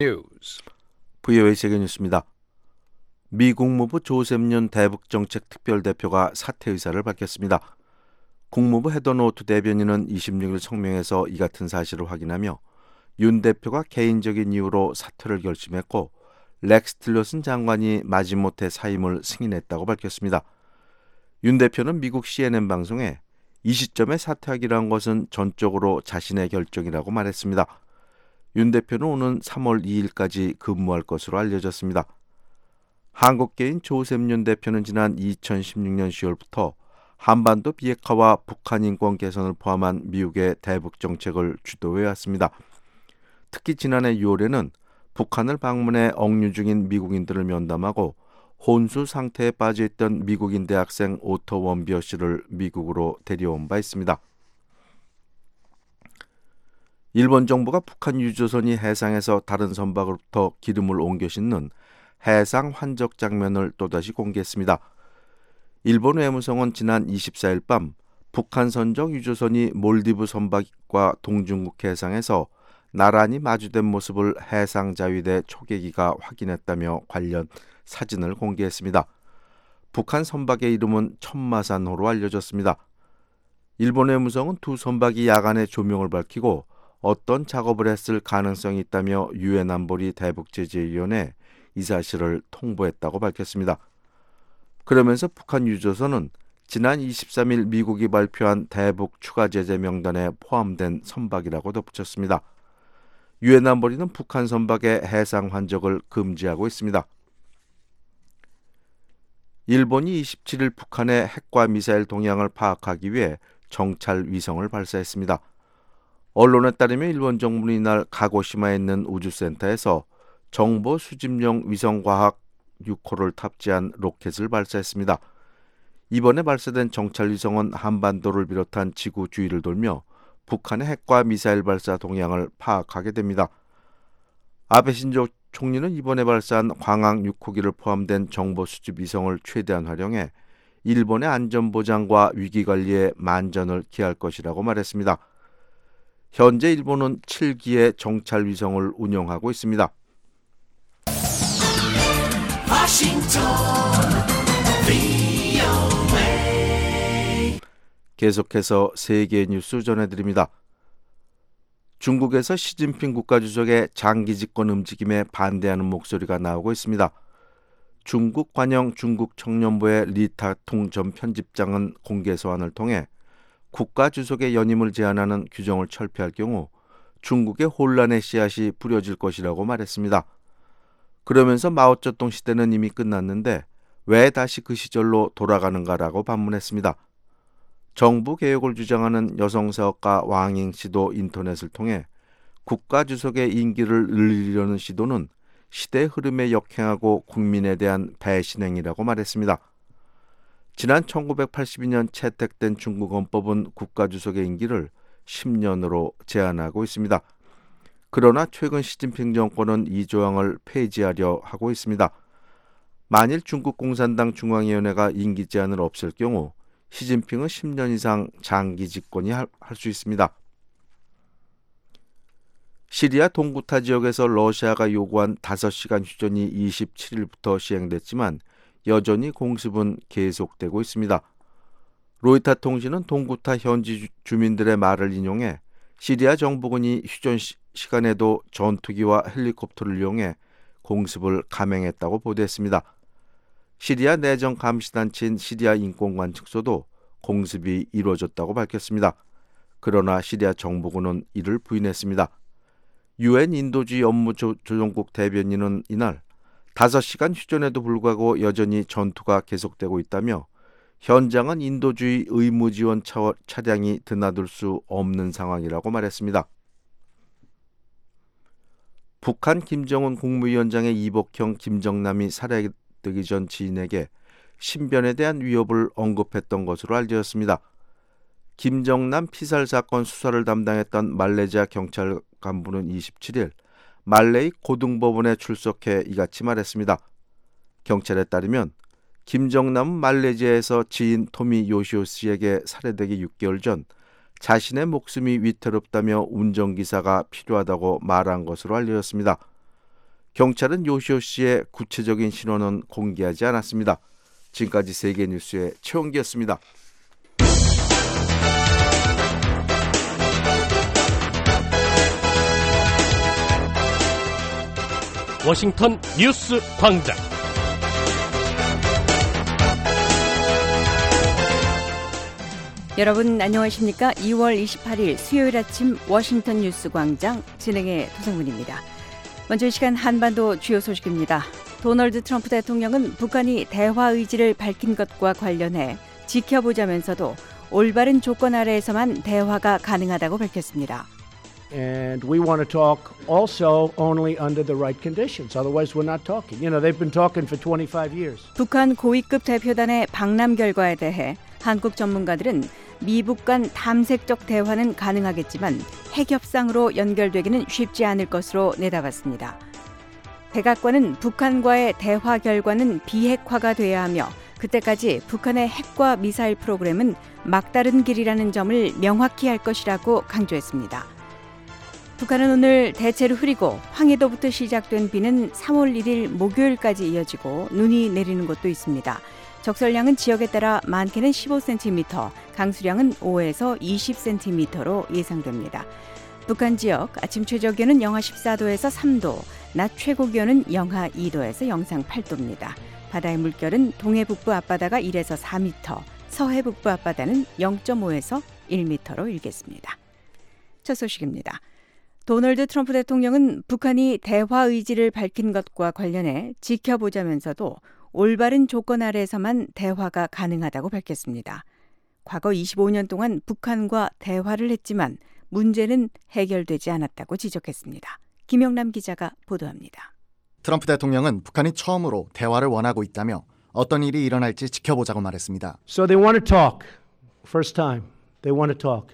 News. VOA 세계 뉴스입니다. 미 국무부 조셉 윤 대북정책 특별대표가 사퇴 의사를 밝혔습니다. 국무부 헤더노트 대변인은 26일 성명에서 이 같은 사실을 확인하며 윤 대표가 개인적인 이유로 사퇴를 결심했고 렉스 틸러슨 장관이 마지못해 사임을 승인했다고 밝혔습니다. 윤 대표는 미국 CNN 방송에 이 시점에 사퇴하기로 한 것은 전적으로 자신의 결정이라고 말했습니다. 윤 대표는 오는 3월 2일까지 근무할 것으로 알려졌습니다. 한국계인 조셉 윤 대표는 지난 2016년 10월부터 한반도 비핵화와 북한 인권 개선을 포함한 미국의 대북 정책을 주도해왔습니다. 특히 지난해 6월에는 북한을 방문해 억류 중인 미국인들을 면담하고 혼수 상태에 빠져있던 미국인 대학생 오터 원비어 씨를 미국으로 데려온 바 있습니다. 일본 정부가 북한 유조선이 해상에서 다른 선박으로부터 기름을 옮겨 싣는 해상 환적 장면을 또다시 공개했습니다. 일본 외무성은 지난 24일 밤 북한 선적 유조선이 몰디브 선박과 동중국 해상에서 나란히 마주된 모습을 해상자위대 초계기가 확인했다며 관련 사진을 공개했습니다. 북한 선박의 이름은 천마산호로 알려졌습니다. 일본 외무성은 두 선박이 야간에 조명을 밝히고 어떤 작업을 했을 가능성이 있다며 유엔 안보리 대북제재위원회에 이 사실을 통보했다고 밝혔습니다. 그러면서 북한 유조선은 지난 23일 미국이 발표한 대북 추가 제재 명단에 포함된 선박이라고 덧붙였습니다. 유엔 안보리는 북한 선박의 해상 환적을 금지하고 있습니다. 일본이 27일 북한의 핵과 미사일 동향을 파악하기 위해 정찰 위성을 발사했습니다. 언론에 따르면 일본 정부는 이날 가고시마에 있는 우주센터에서 정보 수집용 위성과학 6호를 탑재한 로켓을 발사했습니다. 이번에 발사된 정찰 위성은 한반도를 비롯한 지구 주위를 돌며 북한의 핵과 미사일 발사 동향을 파악하게 됩니다. 아베 신조 총리는 이번에 발사한 광학 6호기를 포함된 정보 수집 위성을 최대한 활용해 일본의 안전보장과 위기관리에 만전을 기할 것이라고 말했습니다. 현재 일본은 7기의 정찰 위성을 운영하고 있습니다. 계속해서 세계 뉴스 전해드립니다. 중국에서 시진핑 국가주석의 장기 집권 움직임에 반대하는 목소리가 나오고 있습니다. 중국 관영 중국 청년부의 리타통 전 편집장은 공개 소환을 통해 국가주석의 연임을 제한하는 규정을 철폐할 경우 중국의 혼란의 씨앗이 뿌려질 것이라고 말했습니다. 그러면서 마오쩌둥 시대는 이미 끝났는데 왜 다시 그 시절로 돌아가는가라고 반문했습니다. 정부 개혁을 주장하는 여성사업가 왕잉 씨도 인터넷을 통해 국가주석의 임기를 늘리려는 시도는 시대 흐름에 역행하고 국민에 대한 배신행위라고 말했습니다. 지난 1982년 채택된 중국 헌법은 국가주석의 임기를 10년으로 제한하고 있습니다. 그러나 최근 시진핑 정권은 이 조항을 폐지하려 하고 있습니다. 만일 중국 공산당 중앙위원회가 임기 제한을 없앨 경우 시진핑은 10년 이상 장기 집권이 할 수 있습니다. 시리아 동구타 지역에서 러시아가 요구한 5시간 휴전이 27일부터 시행됐지만 여전히 공습은 계속되고 있습니다. 로이터 통신은 동구타 현지 주민들의 말을 인용해 시리아 정부군이 휴전 시간에도 전투기와 헬리콥터를 이용해 공습을 감행했다고 보도했습니다. 시리아 내정 감시단체인 시리아 인권관측소도 공습이 이루어졌다고 밝혔습니다. 그러나 시리아 정부군은 이를 부인했습니다. 유엔 인도주의 업무 조정국 대변인은 이날 5시간 휴전에도 불구하고 여전히 전투가 계속되고 있다며 현장은 인도주의 의무지원 차량이 드나들 수 없는 상황이라고 말했습니다. 북한 김정은 국무위원장의 이복형 김정남이 살해되기 전 지인에게 신변에 대한 위협을 언급했던 것으로 알려졌습니다. 김정남 피살 사건 수사를 담당했던 말레이시아 경찰 간부는 27일 말레이 고등법원에 출석해 이같이 말했습니다. 경찰에 따르면 김정남은 말레이시아에서 지인 토미 요시오 씨에게 살해되기 6개월 전 자신의 목숨이 위태롭다며 운전기사가 필요하다고 말한 것으로 알려졌습니다. 경찰은 요시오 씨의 구체적인 신원은 공개하지 않았습니다. 지금까지 세계뉴스의 최원기였습니다. 워싱턴 뉴스 광장. 여러분 안녕하십니까? 2월 28일 수요일 아침 워싱턴 뉴스 광장 진행의 도성문입니다. 먼저 이 시간 한반도 주요 소식입니다. 도널드 트럼프 대통령은 북한이 대화 의지를 밝힌 것과 관련해 지켜보자면서도 올바른 조건 아래에서만 대화가 가능하다고 밝혔습니다. And we want to talk also only under the right conditions. Otherwise, we're not talking. You know, they've been talking for 25 years. 북한 고위급 대표단의 방남 결과에 대해 한국 전문가들은 미북 간 탐색적 대화는 가능하겠지만 핵협상으로 연결되기는 쉽지 않을 것으로 내다봤습니다. 백악관은 북한과의 대화 결과는 비핵화가 돼야 하며 그때까지 북한의 핵과 미사일 프로그램은 막다른 길이라는 점을 명확히 할 것이라고 강조했습니다. 북한은 오늘 대체로 흐리고 황해도부터 시작된 비는 3월 1일 목요일까지 이어지고 눈이 내리는 곳도 있습니다. 적설량은 지역에 따라 많게는 15cm, 강수량은 5에서 20cm로 예상됩니다. 북한 지역 아침 최저기온은 영하 14도에서 3도, 낮 최고기온은 영하 2도에서 영상 8도입니다. 바다의 물결은 동해 북부 앞바다가 1에서 4m, 서해 북부 앞바다는 0.5에서 1m로 일겠습니다. 첫 소식입니다. 도널드 트럼프 대통령은 북한이 대화 의지를 밝힌 것과 관련해 지켜보자면서도 올바른 조건 아래에서만 대화가 가능하다고 밝혔습니다. 과거 25년 동안 북한과 대화를 했지만 문제는 해결되지 않았다고 지적했습니다. 김영남 기자가 보도합니다. 트럼프 대통령은 북한이 처음으로 대화를 원하고 있다며 어떤 일이 일어날지 지켜보자고 말했습니다. So they want to talk. First time. They want to talk.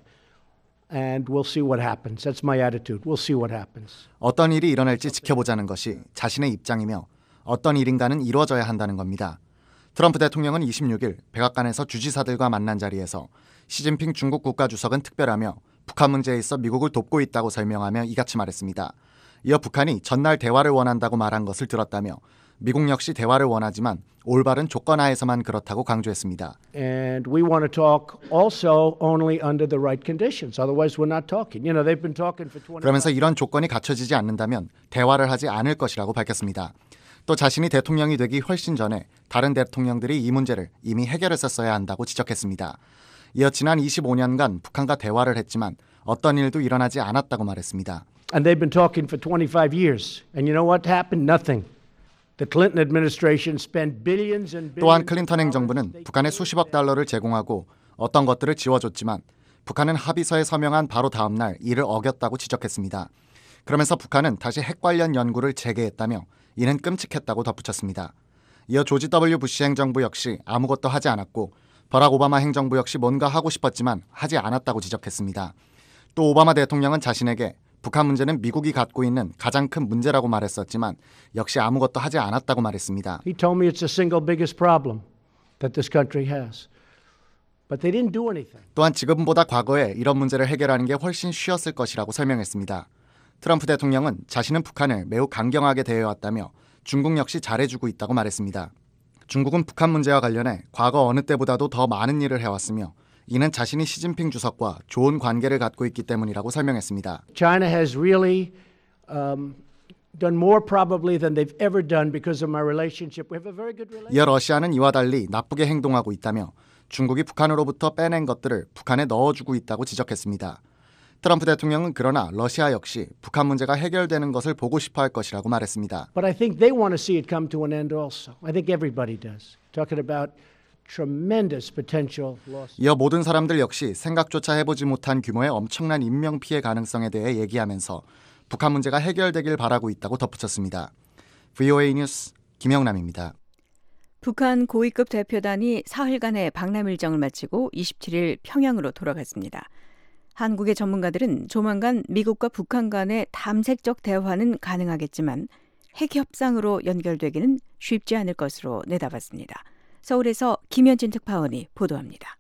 And we'll see what happens. That's my attitude. We'll see what happens. 어떤 일이 일어날지 지켜보자는 것이 자신의 입장이며 어떤 일인가는 이루어져야 한다는 겁니다. 트럼프 대통령은 26일 백악관에서 주지사들과 만난 자리에서 시진핑 중국 국가주석은 특별하며 북한 문제에 있어 미국을 돕고 있다고 설명하며 이같이 말했습니다. 이어 북한이 전날 대화를 원한다고 말한 것을 들었다며 미국 역시 대화를 원하지만 올바른 조건 하에서만 그렇다고 강조했습니다. And we want to talk also only under the right conditions. Otherwise, we're not talking. You know, they've been talking for 25. 그러면서 이런 조건이 갖춰지지 않는다면 대화를 하지 않을 것이라고 밝혔습니다. 또 자신이 대통령이 되기 훨씬 전에 다른 대통령들이 이 문제를 이미 해결했었어야 한다고 지적했습니다. 이어 지난 25년간 북한과 대화를 했지만 어떤 일도 일어나지 않았다고 말했습니다. And they've been talking for 25 years. And you know what happened? Nothing. The Clinton administration spent billions and billions. 또한 클린턴 행정부는 북한에 수십억 달러를 제공하고 어떤 것들을 지워줬지만 북한은 합의서에 서명한 바로 다음 날 이를 어겼다고 지적했습니다. 그러면서 북한은 다시 핵 관련 연구를 재개했다며 이는 끔찍했다고 덧붙였습니다. 이어 조지 W. 부시 행정부 역시 아무것도 하지 않았고 버락 오바마 행정부 역시 뭔가 하고 싶었지만 하지 않았다고 지적했습니다. 또 오바마 대통령은 자신에게 북한 문제는 미국이 갖고 있는 가장 큰 문제라고 말했었지만 역시 아무것도 하지 않았다고 말했습니다. He told me it's the single biggest problem that this country has. But they didn't do anything. 또한 지금보다 과거에 이런 문제를 해결하는 게 훨씬 쉬웠을 것이라고 설명했습니다. 트럼프 대통령은 자신은 북한을 매우 강경하게 대해왔다며 중국 역시 잘해주고 있다고 말했습니다. 중국은 북한 문제와 관련해 과거 어느 때보다도 더 많은 일을 해왔으며 이는 자신이 시진핑 주석과 좋은 관계를 갖고 있기 때문이라고 설명했습니다. China has really done more probably than they've ever done because of my relationship. We have a very good relationship. 이어 러시아는 이와 달리 나쁘게 행동하고 있다며 중국이 북한으로부터 빼낸 것들을 북한에 넣어주고 있다고 지적했습니다. 트럼프 대통령은 그러나 러시아 역시 북한 문제가 해결되는 것을 보고 싶어 할 것이라고 말했습니다. But I think they want to see it come to an end also. I think everybody does. Talking about tremendous potential loss. 이어 모든 사람들 역시 생각조차 해보지 못한 규모의 엄청난 인명피해 가능성에 대해 얘기하면서 북한 문제가 해결되길 바라고 있다고 덧붙였습니다. VOA 뉴스 김영남입니다. 북한 고위급 대표단이 사흘간의 방남 일정을 마치고 27일 평양으로 돌아갔습니다. 한국의 전문가들은 조만간 미국과 북한 간의 탐색적 대화는 가능하겠지만 핵 협상으로 연결되기는 쉽지 않을 것으로 내다봤습니다. 서울에서 김현진 특파원이 보도합니다.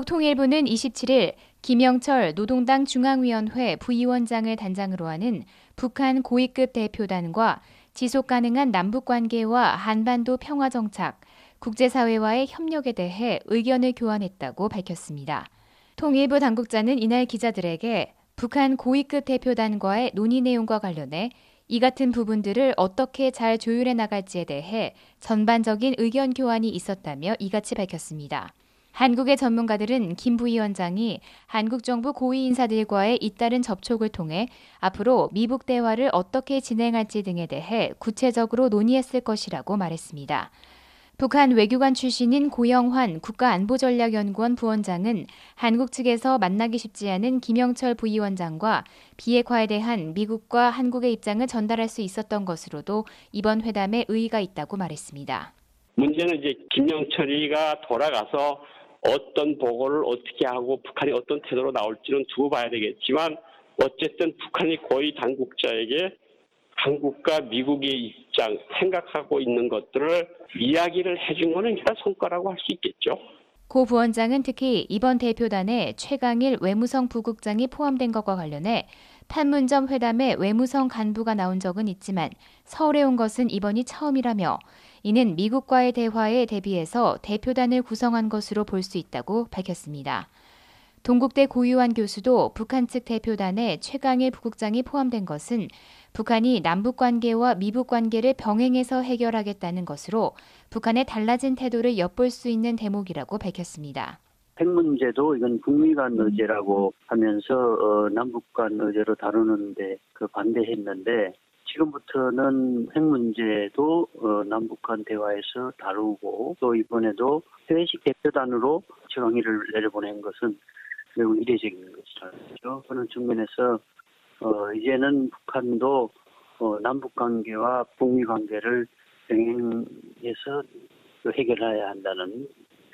한국통일부는 27일 김영철 노동당 중앙위원회 부위원장을 단장으로 하는 북한 고위급 대표단과 지속 가능한 남북관계와 한반도 평화 정착, 국제사회와의 협력에 대해 의견을 교환했다고 밝혔습니다. 통일부 당국자는 이날 기자들에게 북한 고위급 대표단과의 논의 내용과 관련해 이 같은 부분들을 어떻게 잘 조율해 나갈지에 대해 전반적인 의견 교환이 있었다며 이같이 밝혔습니다. 한국의 전문가들은 김 부위원장이 한국 정부 고위 인사들과의 잇따른 접촉을 통해 앞으로 미북 대화를 어떻게 진행할지 등에 대해 구체적으로 논의했을 것이라고 말했습니다. 북한 외교관 출신인 고영환 국가안보전략연구원 부원장은 한국 측에서 만나기 쉽지 않은 김영철 부위원장과 비핵화에 대한 미국과 한국의 입장을 전달할 수 있었던 것으로도 이번 회담에 의의가 있다고 말했습니다. 문제는 이제 김영철이가 돌아가서 어떤 보고를 어떻게 하고 북한이 어떤 태도로 나올지는 두고 봐야 되겠지만 어쨌든 북한이 고위 당국자에게 한국과 미국의 입장, 생각하고 있는 것들을 이야기를 해준 거는 성과라고 할 수 있겠죠. 고 부원장은 특히 이번 대표단에 최강일 외무성 부국장이 포함된 것과 관련해 판문점 회담에 외무성 간부가 나온 적은 있지만 서울에 온 것은 이번이 처음이라며 이는 미국과의 대화에 대비해서 대표단을 구성한 것으로 볼 수 있다고 밝혔습니다. 동국대 고유환 교수도 북한 측 대표단에 최강일 부국장이 포함된 것은 북한이 남북관계와 미북관계를 병행해서 해결하겠다는 것으로 북한의 달라진 태도를 엿볼 수 있는 대목이라고 밝혔습니다. 핵 문제도 이건 북미 간 의제라고 하면서 남북 간 의제로 다루는데 반대했는데 지금부터는 핵 문제도 남북 간 대화에서 다루고 또 이번에도 회식 대표단으로 최강희를 내려보낸 것은 매우 이례적인 것이죠. 그런 측면에서 이제는 북한도 남북 관계와 북미 관계를 병행해서 해결해야 한다는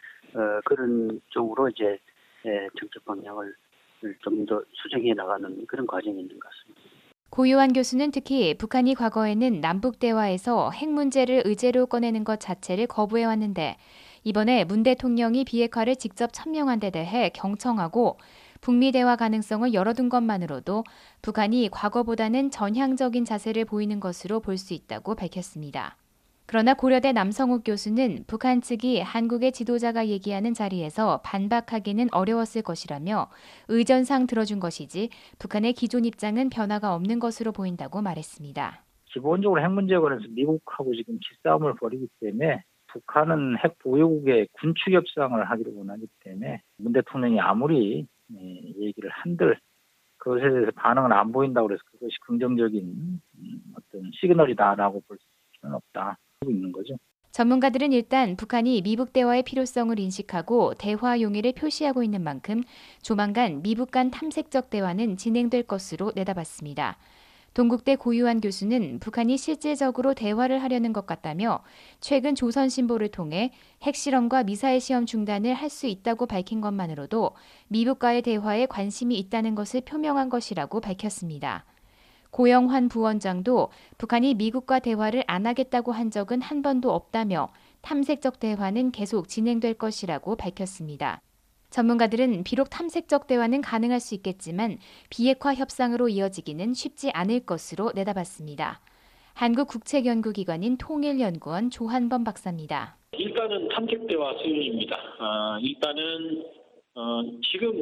그런 쪽으로 이제 정책 방향을 좀 더 수정해 나가는 그런 과정이 있는 것 같습니다. 고유환 교수는 특히 북한이 과거에는 남북 대화에서 핵 문제를 의제로 꺼내는 것 자체를 거부해왔는데 이번에 문 대통령이 비핵화를 직접 천명한 데 대해 경청하고 북미 대화 가능성을 열어둔 것만으로도 북한이 과거보다는 전향적인 자세를 보이는 것으로 볼 수 있다고 밝혔습니다. 그러나 고려대 남성욱 교수는 북한 측이 한국의 지도자가 얘기하는 자리에서 반박하기는 어려웠을 것이라며 의전상 들어준 것이지 북한의 기존 입장은 변화가 없는 것으로 보인다고 말했습니다. 기본적으로 핵 문제에 관해서 미국하고 지금 기싸움을 벌이기 때문에 북한은 핵 보유국의 군축 협상을 하기를 원하기 때문에 문 대통령이 아무리 얘기를 한들 그것에 대해서 반응은 안 보인다고 그래서 그것이 긍정적인 어떤 시그널이다라고 볼 수는 없다 하고 있는 거죠. 전문가들은 일단 북한이 미북 대화의 필요성을 인식하고 대화 용의를 표시하고 있는 만큼 조만간 미북 간 탐색적 대화는 진행될 것으로 내다봤습니다. 동국대 고유환 교수는 북한이 실질적으로 대화를 하려는 것 같다며 최근 조선신보를 통해 핵실험과 미사일 시험 중단을 할 수 있다고 밝힌 것만으로도 미북과의 대화에 관심이 있다는 것을 표명한 것이라고 밝혔습니다. 고영환 부원장도 북한이 미국과 대화를 안 하겠다고 한 적은 한 번도 없다며 탐색적 대화는 계속 진행될 것이라고 밝혔습니다. 전문가들은 비록 탐색적 대화는 가능할 수 있겠지만 비핵화 협상으로 이어지기는 쉽지 않을 것으로 내다봤습니다. 한국국책연구기관인 통일연구원 조한범 박사입니다. 일단은 탐색 대화 수준입니다. 일단은 지금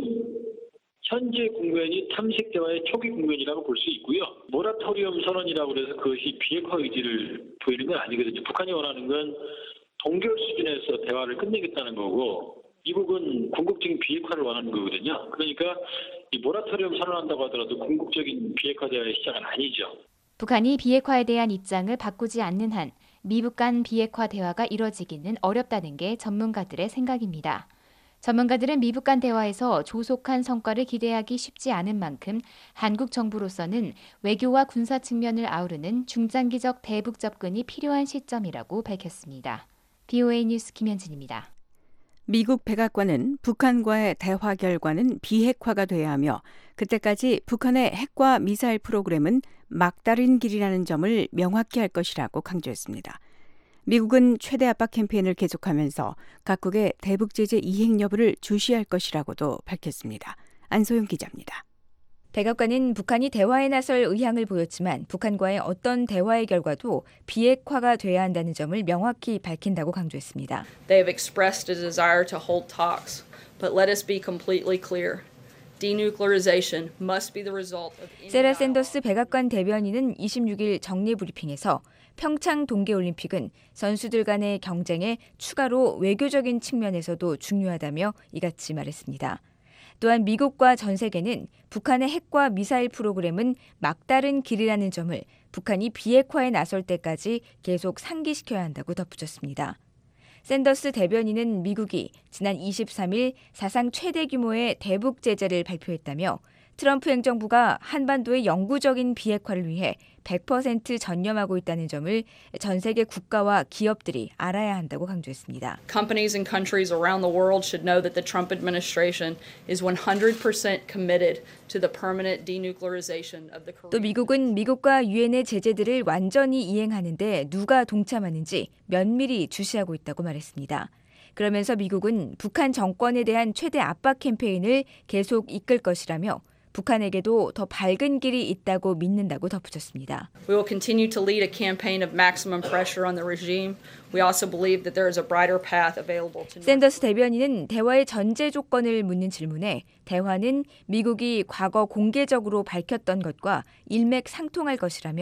현재 국면이 탐색 대화의 초기 국면이라고 볼 수 있고요. 모라토리엄 선언이라고 해서 그것이 비핵화 의지를 보이는 건 아니거든요. 북한이 원하는 건 동결 수준에서 대화를 끝내겠다는 거고 미국은 궁극적인 비핵화를 원하는 거거든요. 그러니까 이 모라토리엄 선언한다고 하더라도 궁극적인 비핵화 대화의 시작은 아니죠. 북한이 비핵화에 대한 입장을 바꾸지 않는 한 미북 간 비핵화 대화가 이뤄지기는 어렵다는 게 전문가들의 생각입니다. 전문가들은 미북 간 대화에서 조속한 성과를 기대하기 쉽지 않은 만큼 한국 정부로서는 외교와 군사 측면을 아우르는 중장기적 대북 접근이 필요한 시점이라고 밝혔습니다. BOA 뉴스 김현진입니다. 미국 백악관은 북한과의 대화 결과는 비핵화가 돼야 하며 그때까지 북한의 핵과 미사일 프로그램은 막다른 길이라는 점을 명확히 할 것이라고 강조했습니다. 미국은 최대 압박 캠페인을 계속하면서 각국의 대북 제재 이행 여부를 주시할 것이라고도 밝혔습니다. 안소영 기자입니다. 백악관은 북한이 대화에 나설 의향을 보였지만 북한과의 어떤 대화의 결과도 비핵화가 돼야 한다는 점을 명확히 밝힌다고 강조했습니다. They have expressed a desire to hold talks, but let us be completely clear. Denuclearization must be the result of 세라 샌더스 백악관 대변인은 26일 정례 브리핑에서 평창 동계올림픽은 선수들 간의 경쟁에 추가로 외교적인 측면에서도 중요하다며 이같이 말했습니다. 또한 미국과 전 세계는 북한의 핵과 미사일 프로그램은 막다른 길이라는 점을 북한이 비핵화에 나설 때까지 계속 상기시켜야 한다고 덧붙였습니다. 샌더스 대변인은 미국이 지난 23일 사상 최대 규모의 대북 제재를 발표했다며 트럼프 행정부가 한반도의 영구적인 비핵화를 위해 100% 전념하고 있다는 점을 전 세계 국가와 기업들이 알아야 한다고 강조했습니다. Companies and countries around the world should know that the Trump administration is 100% committed to the permanent denuclearization of the Korean. 또 미국은 미국과 유엔의 제재들을 완전히 이행하는데 누가 동참하는지 면밀히 주시하고 있다고 말했습니다. 그러면서 미국은 북한 정권에 대한 최대 압박 캠페인을 계속 이끌 것이라며 북한에게도 더 밝은 길이 있다고 믿는다고 덧붙였습니다. We will continue to lead a campaign of maximum pressure on the regime. We also believe that there is a brighter path available to. 샌더스 대변인은 대화의 전제 조건을 묻는 질문에 대화는 미국이 과거 공개적으로 밝혔던 것과 일맥상통할 것이라며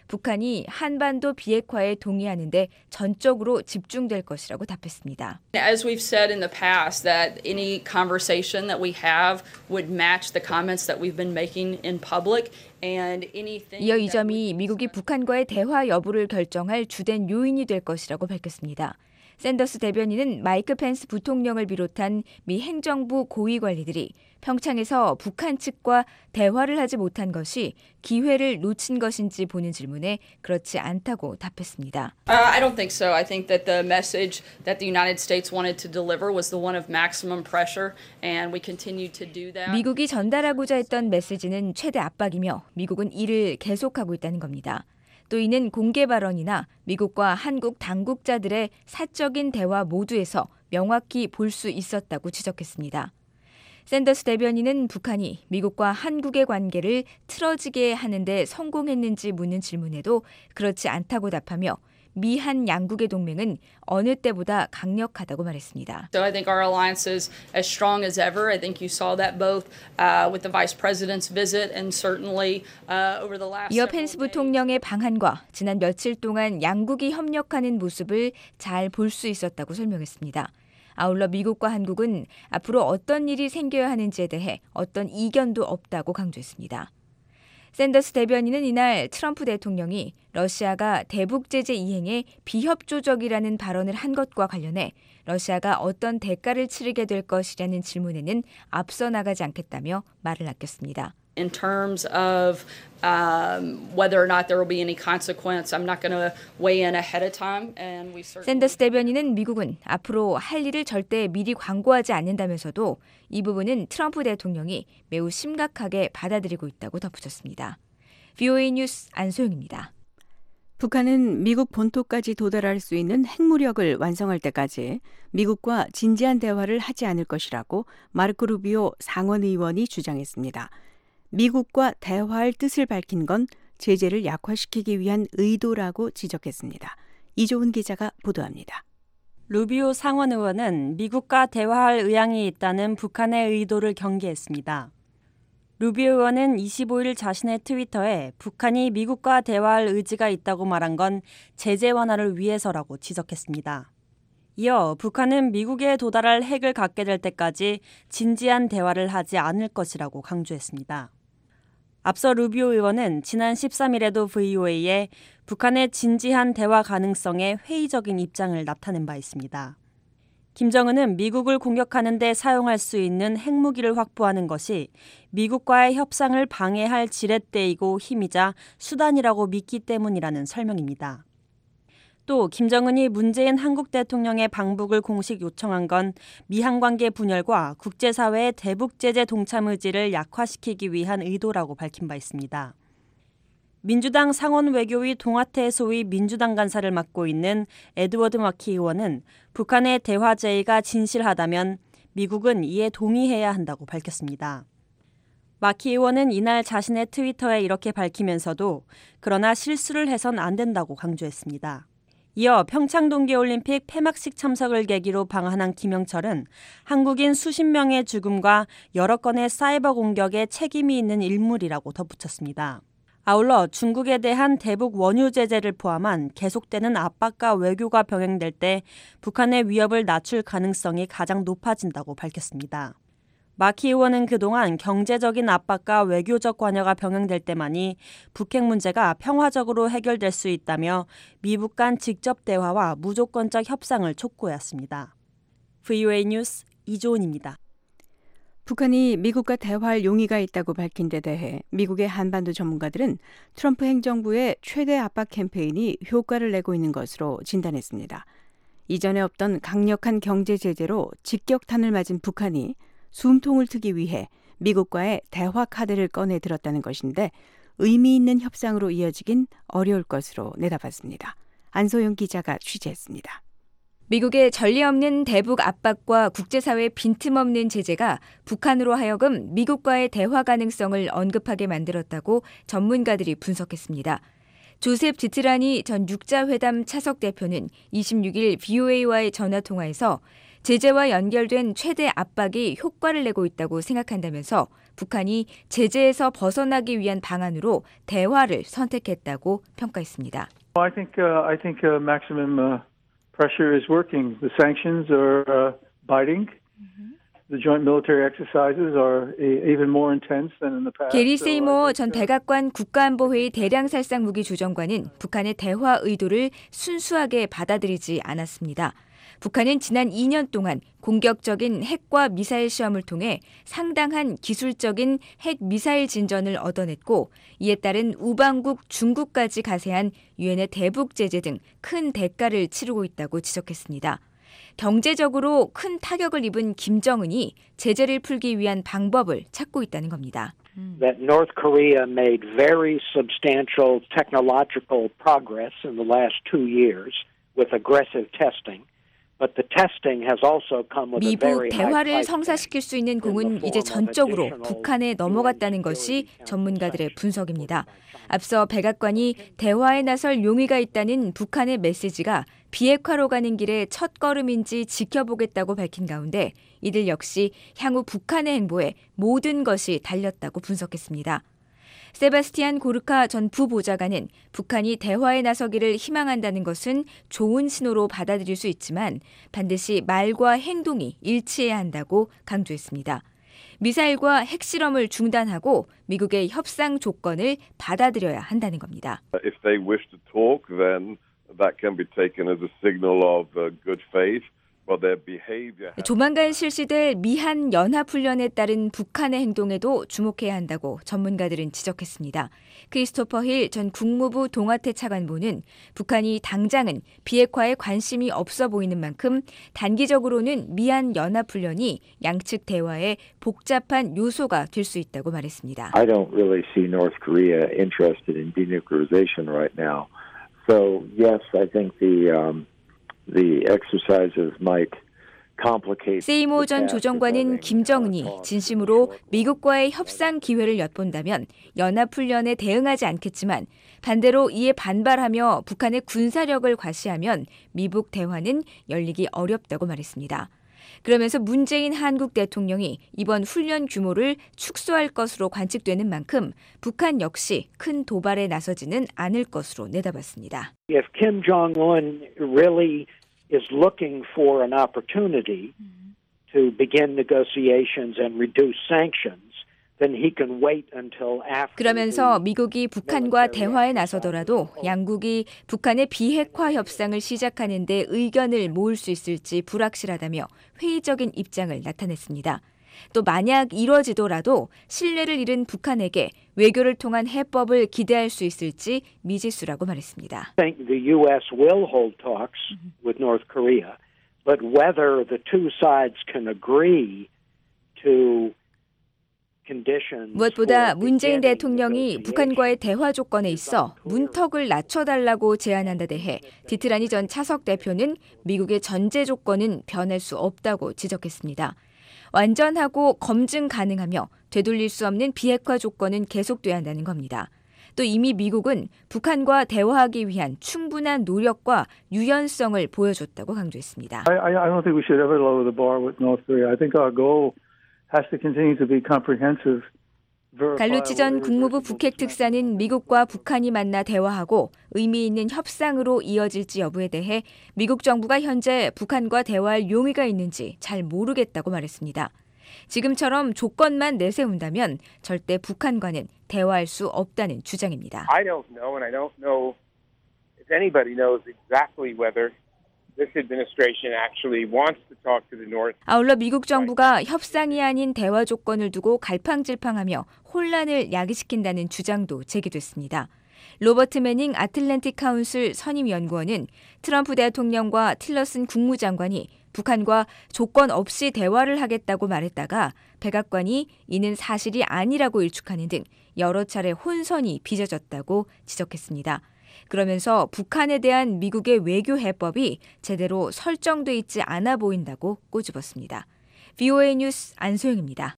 북한이 한반도 비핵화에 동의하는데 전적으로 집중될 것이라고 답했습니다. As we've said in the past, that any conversation that we have would match the comments that we've been making in public, and anything. 이어 이 점이 미국이 북한과의 대화 여부를 결정할 주된 요인이 될 것이라고 밝혔습니다. 샌더스 대변인은 마이크 펜스 부통령을 비롯한 미 행정부 고위 관리들이 평창에서 북한 측과 대화를 하지 못한 것이 기회를 놓친 것인지 보는 질문에 그렇지 않다고 답했습니다. I don't think so. I think that the message that the United States wanted to deliver was the one of maximum pressure, and we continue to do that. 미국이 전달하고자 했던 메시지는 최대 압박이며 미국은 이를 계속하고 있다는 겁니다. 또 이는 공개 발언이나 미국과 한국 당국자들의 사적인 대화 모두에서 명확히 볼 수 있었다고 지적했습니다. 샌더스 대변인은 북한이 미국과 한국의 관계를 틀어지게 하는데 성공했는지 묻는 질문에도 그렇지 않다고 답하며 미한 양국의 동맹은 어느 때보다 강력하다고 말했습니다. So I think our alliance is as strong as ever. I think you saw that both with the Vice President's visit and certainly over the last. 이어 펜스 부통령의 방한과 지난 며칠 동안 양국이 협력하는 모습을 잘 볼 수 있었다고 설명했습니다. 아울러 미국과 한국은 앞으로 어떤 일이 생겨야 하는지에 대해 어떤 이견도 없다고 강조했습니다. 샌더스 대변인은 이날 트럼프 대통령이 러시아가 대북 제재 이행에 비협조적이라는 발언을 한 것과 관련해 러시아가 어떤 대가를 치르게 될 것이라는 질문에는 앞서 나가지 않겠다며 말을 아꼈습니다. In terms of whether or not there will be any consequence, I'm not going to weigh in ahead of time. And we certainly. 샌더스 대변인은 미국은 앞으로 할 일을 절대 미리 광고하지 않는다면서도 이 부분은 트럼프 대통령이 매우 심각하게 받아들이고 있다고 덧붙였습니다. VOA 뉴스 안소영입니다. 북한은 미국 본토까지 도달할 수 있는 핵무력을 완성할 때까지 미국과 진지한 대화를 하지 않을 것이라고 마르코 루비오 상원의원이 주장했습니다. 미국과 대화할 뜻을 밝힌 건 제재를 약화시키기 위한 의도라고 지적했습니다. 이조은 기자가 보도합니다. 루비오 상원의원은 미국과 대화할 의향이 있다는 북한의 의도를 경계했습니다. 루비오 의원은 25일 자신의 트위터에 북한이 미국과 대화할 의지가 있다고 말한 건 제재 완화를 위해서라고 지적했습니다. 이어 북한은 미국에 도달할 핵을 갖게 될 때까지 진지한 대화를 하지 않을 것이라고 강조했습니다. 앞서 루비오 의원은 지난 13일에도 VOA에 북한의 진지한 대화 가능성에 회의적인 입장을 나타낸 바 있습니다. 김정은은 미국을 공격하는 데 사용할 수 있는 핵무기를 확보하는 것이 미국과의 협상을 방해할 지렛대이고 힘이자 수단이라고 믿기 때문이라는 설명입니다. 또 김정은이 문재인 한국 대통령의 방북을 공식 요청한 건 미한관계 분열과 국제사회의 대북 제재 동참 의지를 약화시키기 위한 의도라고 밝힌 바 있습니다. 민주당 상원 외교위 동아태 소위 민주당 간사를 맡고 있는 에드워드 마키 의원은 북한의 대화 제의가 진실하다면 미국은 이에 동의해야 한다고 밝혔습니다. 마키 의원은 이날 자신의 트위터에 이렇게 밝히면서도 그러나 실수를 해선 안 된다고 강조했습니다. 이어 평창 동계올림픽 폐막식 참석을 계기로 방한한 김영철은 한국인 수십 명의 죽음과 여러 건의 사이버 공격에 책임이 있는 인물이라고 덧붙였습니다. 아울러 중국에 대한 대북 원유 제재를 포함한 계속되는 압박과 외교가 병행될 때 북한의 위협을 낮출 가능성이 가장 높아진다고 밝혔습니다. 마키 의원은 그동안 경제적인 압박과 외교적 관여가 병행될 때만이 북핵 문제가 평화적으로 해결될 수 있다며 미북 간 직접 대화와 무조건적 협상을 촉구했습니다. VOA 뉴스 이조은입니다. 북한이 미국과 대화할 용의가 있다고 밝힌 데 대해 미국의 한반도 전문가들은 트럼프 행정부의 최대 압박 캠페인이 효과를 내고 있는 것으로 진단했습니다. 이전에 없던 강력한 경제 제재로 직격탄을 맞은 북한이 숨통을 트기 위해 미국과의 대화 카드를 꺼내 들었다는 것인데 의미 있는 협상으로 이어지긴 어려울 것으로 내다봤습니다. 안소영 기자가 취재했습니다. 미국의 전례 없는 대북 압박과 국제사회 빈틈없는 제재가 북한으로 하여금 미국과의 대화 가능성을 언급하게 만들었다고 전문가들이 분석했습니다. 조셉 지트라니 전 육자회담 차석 대표는 26일 VOA와의 전화통화에서 제재와 연결된 최대 압박이 효과를 내고 있다고 생각한다면서 북한이 제재에서 벗어나기 위한 방안으로 대화를 선택했다고 평가했습니다. I think maximum pressure is working. The sanctions are biting. The joint military exercises are even more intense than in the past. 게리 세이모어 전 백악관 국가안보회의 대량살상 무기 조정관은 북한의 대화 의도를 순수하게 받아들이지 않았습니다. 북한은 지난 2년 동안 공격적인 핵과 미사일 시험을 통해 상당한 기술적인 핵 미사일 진전을 얻어냈고 이에 따른 우방국 중국까지 가세한 유엔의 대북 제재 등 큰 대가를 치르고 있다고 지적했습니다. 경제적으로 큰 타격을 입은 김정은이 제재를 풀기 위한 방법을 찾고 있다는 겁니다. That North Korea made very substantial technological progress in the last 2 years with aggressive testing. 미북 대화를 성사시킬 수 있는 공은 이제 전적으로 북한에 넘어갔다는 것이 전문가들의 분석입니다. 앞서 백악관이 대화에 나설 용의가 있다는 북한의 메시지가 비핵화로 가는 길의 첫걸음인지 지켜보겠다고 밝힌 가운데 이들 역시 향후 북한의 행보에 모든 것이 달렸다고 분석했습니다. 세바스티안 고르카 전 부보좌관은 북한이 대화에 나서기를 희망한다는 것은 좋은 신호로 받아들일 수 있지만 반드시 말과 행동이 일치해야 한다고 강조했습니다. 미사일과 핵실험을 중단하고 미국의 협상 조건을 받아들여야 한다는 겁니다. If they wish to talk, then that can be taken as a signal of good faith. 조만간 실시될 미한 연합훈련에 따른 북한의 행동에도 주목해야 한다고 전문가들은 지적했습니다. 크리스토퍼 힐 전 국무부 동아태 차관보는 북한이 당장은 비핵화에 관심이 없어 보이는 만큼 단기적으로는 미한 연합훈련이 양측 대화의 복잡한 요소가 될 수 있다고 말했습니다. I don't really see North Korea interested in denuclearization right now. So yes, I think the exercises might complicate. 세이모 전 조정관은 김정은이 진심으로 미국과의 협상 기회를 엿본다면 연합훈련에 대응하지 않겠지만 반대로 이에 반발하며 북한의 군사력을 과시하면 미북 대화는 열리기 어렵다고 말했습니다. 그러면서 문재인 한국 대통령이 이번 훈련 규모를 축소할 것으로 관측되는 만큼 북한 역시 큰 도발에 나서지는 않을 것으로 내다봤습니다. If Kim Jong-un really is looking for an opportunity to begin negotiations and reduce sanctions, then he can wait until after. 그러면서 미국이 북한과 대화에 나서더라도 양국이 북한의 비핵화 협상을 시작하는 데 의견을 모을 수 있을지 불확실하다며 회의적인 입장을 나타냈습니다. 또 만약 이뤄지더라도 신뢰를 잃은 북한에게 외교를 통한 해법을 기대할 수 있을지 미지수라고 말했습니다. I think the U.S. will hold talks with North Korea, but whether the two sides can agree to 무엇보다 문재인 대통령이 북한과의 대화 조건에 있어 문턱을 낮춰달라고 제안한 데 대해 디트라니 전 차석 대표는 미국의 전제 조건은 변할 수 없다고 지적했습니다. 완전하고 검증 가능하며 되돌릴 수 없는 비핵화 조건은 계속돼야 한다는 겁니다. 또 이미 미국은 북한과 대화하기 위한 충분한 노력과 유연성을 보여줬다고 강조했습니다. I don't think we should ever lower the bar with North Korea. I think our goal has to continue to be comprehensive. 갈루치 전 국무부 북핵 특사는 미국과 북한이 만나 대화하고 의미 있는 협상으로 이어질지 여부에 대해 미국 정부가 현재 북한과 대화할 용의가 있는지 잘 모르겠다고 말했습니다. 지금처럼 조건만 내세운다면 절대 북한과는 대화할 수 없다는 주장입니다. I don't know, and I don't know if anybody knows exactly whether this administration actually wants to talk to the North. 아울러 미국 정부가 협상이 아닌 대화 조건을 두고 갈팡질팡하며 혼란을 야기시킨다는 주장도 제기됐습니다. 로버트 매닝 아틀랜틱 카운슬 선임 연구원은 트럼프 대통령과 틸러슨 국무장관이 북한과 조건 없이 대화를 하겠다고 말했다가 백악관이 이는 사실이 아니라고 일축하는 등 여러 차례 혼선이 빚어졌다고 지적했습니다. 그러면서 북한에 대한 미국의 외교 해법이 제대로 설정돼 있지 않아 보인다고 꼬집었습니다. VOA 뉴스 안소영입니다.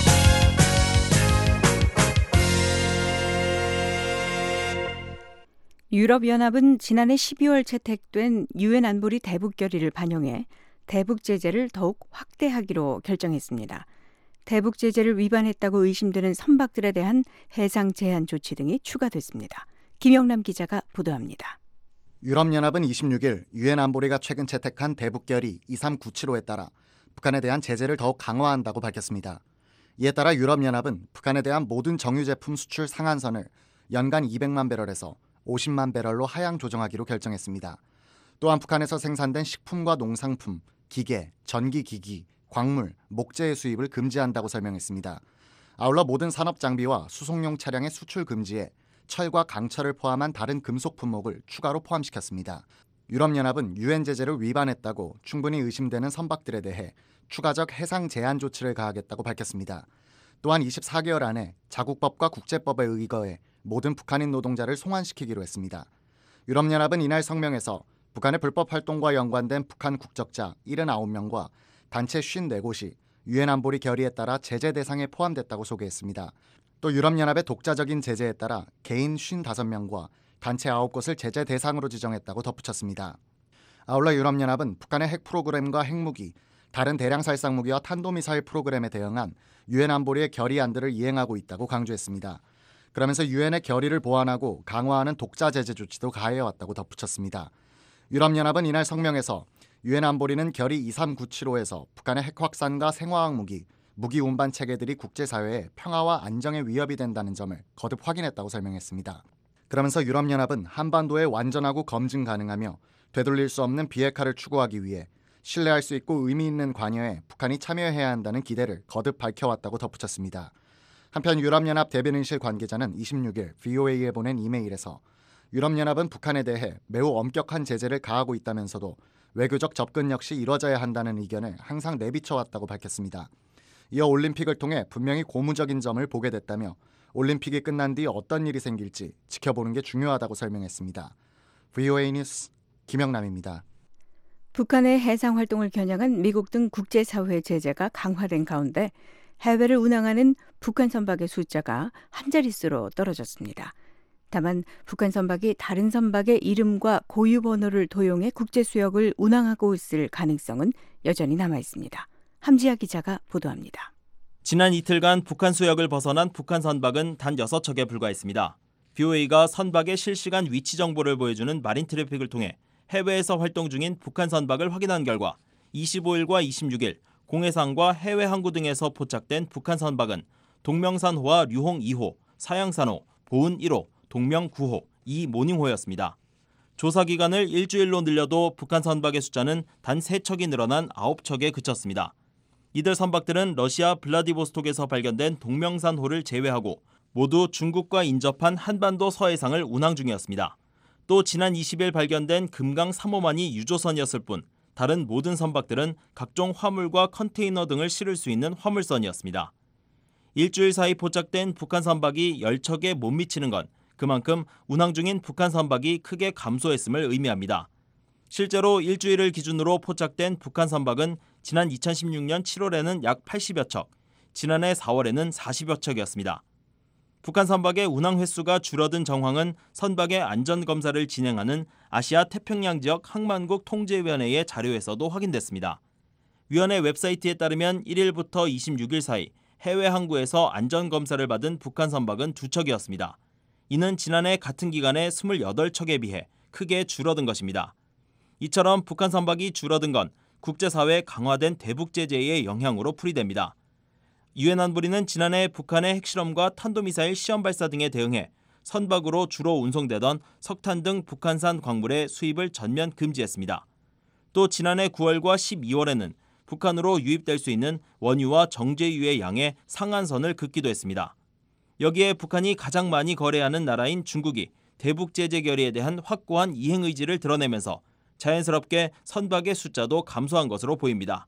유럽연합은 지난해 12월 채택된 유엔 안보리 대북 결의를 반영해 대북 제재를 더욱 확대하기로 결정했습니다. 대북 제재를 위반했다고 의심되는 선박들에 대한 해상 제한 조치 등이 추가됐습니다. 김영남 기자가 보도합니다. 유럽연합은 26일 유엔 안보리가 최근 채택한 대북 결의 2397호에 따라 북한에 대한 제재를 더욱 강화한다고 밝혔습니다. 이에 따라 유럽연합은 북한에 대한 모든 정유 제품 수출 상한선을 연간 200만 배럴에서 50만 배럴로 하향 조정하기로 결정했습니다. 또한 북한에서 생산된 식품과 농상품, 기계, 전기기기, 광물, 목재의 수입을 금지한다고 설명했습니다. 아울러 모든 산업 장비와 수송용 차량의 수출 금지에 철과 강철을 포함한 다른 금속 품목을 추가로 포함시켰습니다. 유럽연합은 유엔 제재를 위반했다고 충분히 의심되는 선박들에 대해 추가적 해상 제한 조치를 가하겠다고 밝혔습니다. 또한 24개월 안에 자국법과 국제법에 의거해 모든 북한인 노동자를 송환시키기로 했습니다. 유럽연합은 이날 성명에서 북한의 불법 활동과 연관된 북한 국적자 79명과 단체 54곳이 유엔 안보리 결의에 따라 제재 대상에 포함됐다고 소개했습니다. 또 유럽연합의 독자적인 제재에 따라 개인 55명과 단체 9곳을 제재 대상으로 지정했다고 덧붙였습니다. 아울러 유럽연합은 북한의 핵 프로그램과 핵무기, 다른 대량 살상 무기와 탄도미사일 프로그램에 대응한 유엔 안보리의 결의안들을 이행하고 있다고 강조했습니다. 그러면서 유엔의 결의를 보완하고 강화하는 독자 제재 조치도 가해왔다고 덧붙였습니다. 유럽연합은 이날 성명에서 유엔 안보리는 결의 2397호에서 북한의 핵 확산과 생화학 무기 운반 체계들이 국제사회의 평화와 안정에 위협이 된다는 점을 거듭 확인했다고 설명했습니다. 그러면서 유럽연합은 한반도에 완전하고 검증 가능하며 되돌릴 수 없는 비핵화를 추구하기 위해 신뢰할 수 있고 의미 있는 관여에 북한이 참여해야 한다는 기대를 거듭 밝혀왔다고 덧붙였습니다. 한편 유럽연합 대변인실 관계자는 26일 VOA에 보낸 이메일에서 유럽연합은 북한에 대해 매우 엄격한 제재를 가하고 있다면서도 외교적 접근 역시 이뤄져야 한다는 의견을 항상 내비쳐왔다고 밝혔습니다. 이어 올림픽을 통해 분명히 고무적인 점을 보게 됐다며 올림픽이 끝난 뒤 어떤 일이 생길지 지켜보는 게 중요하다고 설명했습니다. VOA 뉴스 김영남입니다. 북한의 해상 활동을 겨냥한 미국 등 국제사회 제재가 강화된 가운데 해외를 운항하는 북한 선박의 숫자가 한 자릿수로 떨어졌습니다. 다만 북한 선박이 다른 선박의 이름과 고유 번호를 도용해 국제 수역을 운항하고 있을 가능성은 여전히 남아 있습니다. 함지아 기자가 보도합니다. 지난 이틀간 북한 수역을 벗어난 북한 선박은 단 6척에 불과했습니다. VOA가 선박의 실시간 위치 정보를 보여주는 마린 트래픽을 통해 해외에서 활동 중인 북한 선박을 확인한 결과 25일과 26일 공해상과 해외 항구 등에서 포착된 북한 선박은 동명산호와 류홍 2호, 사양산호, 보은 1호, 동명 9호, 이모닝호였습니다. 조사 기간을 일주일로 늘려도 북한 선박의 숫자는 단 3척이 늘어난 9척에 그쳤습니다. 이들 선박들은 러시아 블라디보스톡에서 발견된 동명산호를 제외하고 모두 중국과 인접한 한반도 서해상을 운항 중이었습니다. 또 지난 20일 발견된 금강 3호만이 유조선이었을 뿐 다른 모든 선박들은 각종 화물과 컨테이너 등을 실을 수 있는 화물선이었습니다. 일주일 사이 포착된 북한 선박이 10척에 못 미치는 건 그만큼 운항 중인 북한 선박이 크게 감소했음을 의미합니다. 실제로 일주일을 기준으로 포착된 북한 선박은 지난 2016년 7월에는 약 80여 척, 지난해 4월에는 40여 척이었습니다. 북한 선박의 운항 횟수가 줄어든 정황은 선박의 안전검사를 진행하는 아시아 태평양 지역 항만국 통제위원회의 자료에서도 확인됐습니다. 위원회 웹사이트에 따르면 1일부터 26일 사이 해외 항구에서 안전검사를 받은 북한 선박은 2척이었습니다. 이는 지난해 같은 기간의 28척에 비해 크게 줄어든 것입니다. 이처럼 북한 선박이 줄어든 건 국제사회 강화된 대북 제재의 영향으로 풀이됩니다. 유엔 안보리는 지난해 북한의 핵실험과 탄도미사일 시험 발사 등에 대응해 선박으로 주로 운송되던 석탄 등 북한산 광물의 수입을 전면 금지했습니다. 또 지난해 9월과 12월에는 북한으로 유입될 수 있는 원유와 정제유의 양의 상한선을 긋기도 했습니다. 여기에 북한이 가장 많이 거래하는 나라인 중국이 대북 제재 결의에 대한 확고한 이행 의지를 드러내면서 자연스럽게 선박의 숫자도 감소한 것으로 보입니다.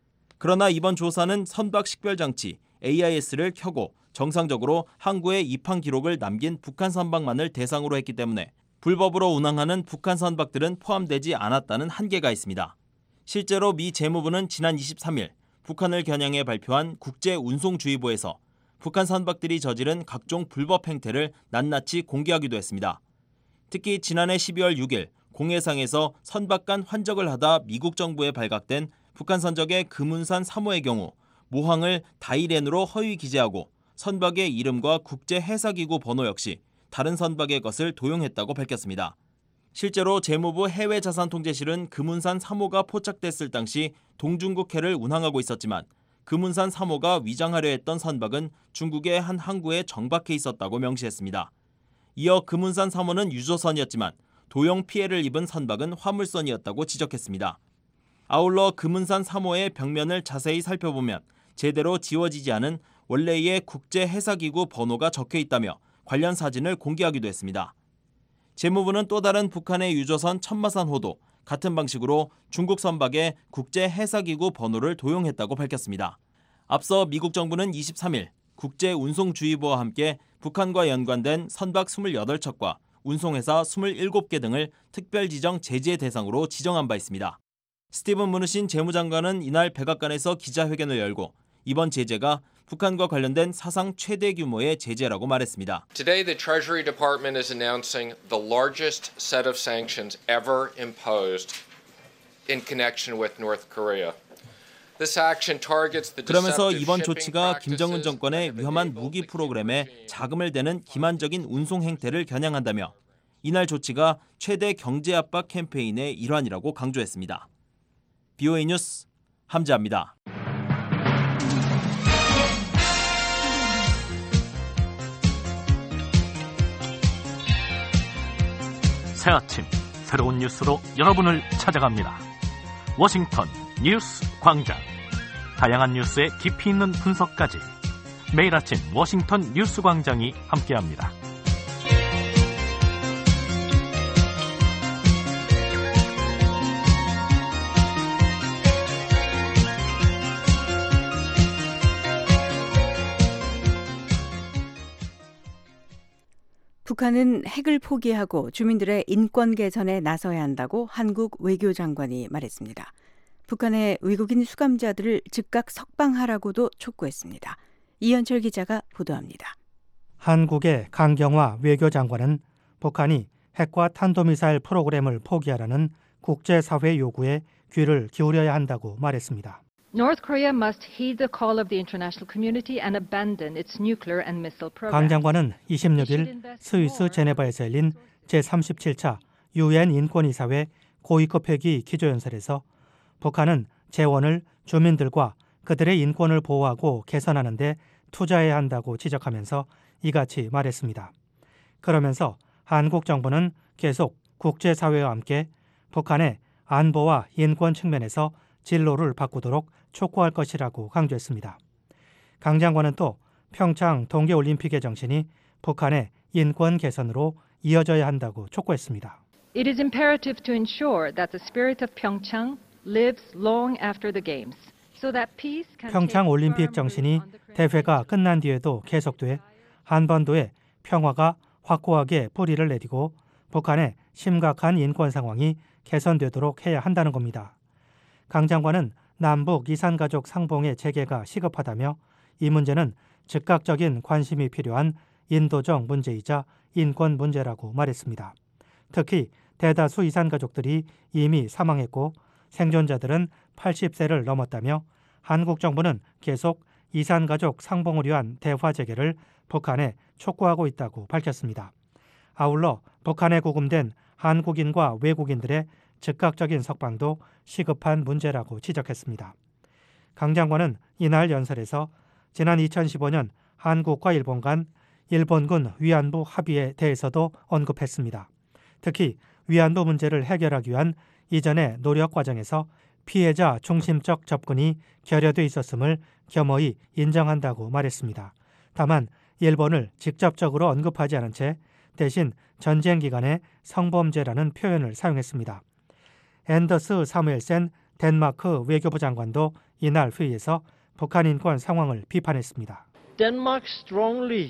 그러나 이번 조사는 선박 식별장치 AIS를 켜고 정상적으로 항구에 입항 기록을 남긴 북한 선박만을 대상으로 했기 때문에 불법으로 운항하는 북한 선박들은 포함되지 않았다는 한계가 있습니다. 실제로 미 재무부는 지난 23일 북한을 겨냥해 발표한 국제운송주의보에서 북한 선박들이 저지른 각종 불법 행태를 낱낱이 공개하기도 했습니다. 특히 지난해 12월 6일 공해상에서 선박 간 환적을 하다 미국 정부에 발각된 북한 선적의 금운산 3호의 경우 모항을 다이렌으로 허위 기재하고 선박의 이름과 국제해사기구 번호 역시 다른 선박의 것을 도용했다고 밝혔습니다. 실제로 재무부 해외자산통제실은 금운산 3호가 포착됐을 당시 동중국해를 운항하고 있었지만 금운산 3호가 위장하려 했던 선박은 중국의 한 항구에 정박해 있었다고 명시했습니다. 이어 금운산 3호는 유조선이었지만 도용 피해를 입은 선박은 화물선이었다고 지적했습니다. 아울러 금운산 3호의 벽면을 자세히 살펴보면 제대로 지워지지 않은 원래의 국제해사기구 번호가 적혀 있다며 관련 사진을 공개하기도 했습니다. 재무부는 또 다른 북한의 유조선 천마산호도 같은 방식으로 중국 선박의 국제해사기구 번호를 도용했다고 밝혔습니다. 앞서 미국 정부는 23일 국제운송주의보와 함께 북한과 연관된 선박 28척과 운송회사 27개 등을 특별지정 제재 대상으로 지정한 바 있습니다. 스티븐 무누신 재무장관은 이날 백악관에서 기자회견을 열고 이번 제재가 북한과 관련된 사상 최대 규모의 제재라고 말했습니다. Today the Treasury Department is announcing the largest set of sanctions ever imposed in connection with North Korea. This action targets the 그러면서 deceptive 이번 shipping 조치가 김정은 practices 정권의 위험한 무기 프로그램에 자금을 대는 기만적인 운송 행태를 겨냥한다며 이날 조치가 최대 경제 압박 캠페인의 일환이라고 강조했습니다. BOA 뉴스 함지아입니다. 새 아침 새로운 뉴스로 여러분을 찾아갑니다. 워싱턴 뉴스 광장. 다양한 뉴스의 깊이 있는 분석까지 매일 아침 워싱턴 뉴스 광장이 함께합니다. 북한은 핵을 포기하고 주민들의 인권 개선에 나서야 한다고 한국 외교장관이 말했습니다. 북한의 외국인 수감자들을 즉각 석방하라고도 촉구했습니다. 이현철 기자가 보도합니다. 한국의 강경화 외교장관은 북한이 핵과 탄도미사일 프로그램을 포기하라는 국제사회 요구에 귀를 기울여야 한다고 말했습니다. North Korea must heed the call of the international community and abandon its nuclear and missile program. 강 장관은 26일 스위스 제네바에서 열린 제37차 유엔 인권이사회 고위급 회기 기조연설에서 북한은 재원을 주민들과 그들의 인권을 보호하고 개선하는 데 투자해야 한다고 지적하면서 이같이 말했습니다. 그러면서 한국 정부는 계속 국제사회와 함께 북한의 안보와 인권 측면에서 진로를 바꾸도록 촉구할 것이라고 강조했습니다. 강 장관은 또 평창 동계올림픽의 정신이 북한의 인권 개선으로 이어져야 한다고 촉구했습니다. It is imperative to ensure that the spirit of Pyeongchang lives long after the games, so that peace can 평창 올림픽 정신이 대회가 끝난 뒤에도 계속돼 한반도의 평화가 확고하게 뿌리를 내리고 북한의 심각한 인권 상황이 개선되도록 해야 한다는 겁니다. 강 장관은 남북 이산가족 상봉의 재개가 시급하다며 이 문제는 즉각적인 관심이 필요한 인도적 문제이자 인권 문제라고 말했습니다. 특히 대다수 이산 가족들이 이미 사망했고 생존자들은 80세를 넘었다며 한국 정부는 계속 이산 가족 상봉을 위한 대화 재개를 북한에 촉구하고 있다고 밝혔습니다. 아울러 북한에 구금된 한국인과 외국인들의 즉각적인 석방도 시급한 문제라고 지적했습니다. 강 장관은 이날 연설에서 지난 2015년 한국과 일본 간 일본군 위안부 합의에 대해서도 언급했습니다. 특히 위안부 문제를 해결하기 위한 이전의 노력 과정에서 피해자 중심적 접근이 결여돼 있었음을 겸허히 인정한다고 말했습니다. 다만 일본을 직접적으로 언급하지 않은 채 대신 전쟁 기간의 성범죄라는 표현을 사용했습니다. 앤더스 사무엘센 덴마크 외교부 장관도 이날 회의에서 북한 인권 상황을 비판했습니다. Denmark strongly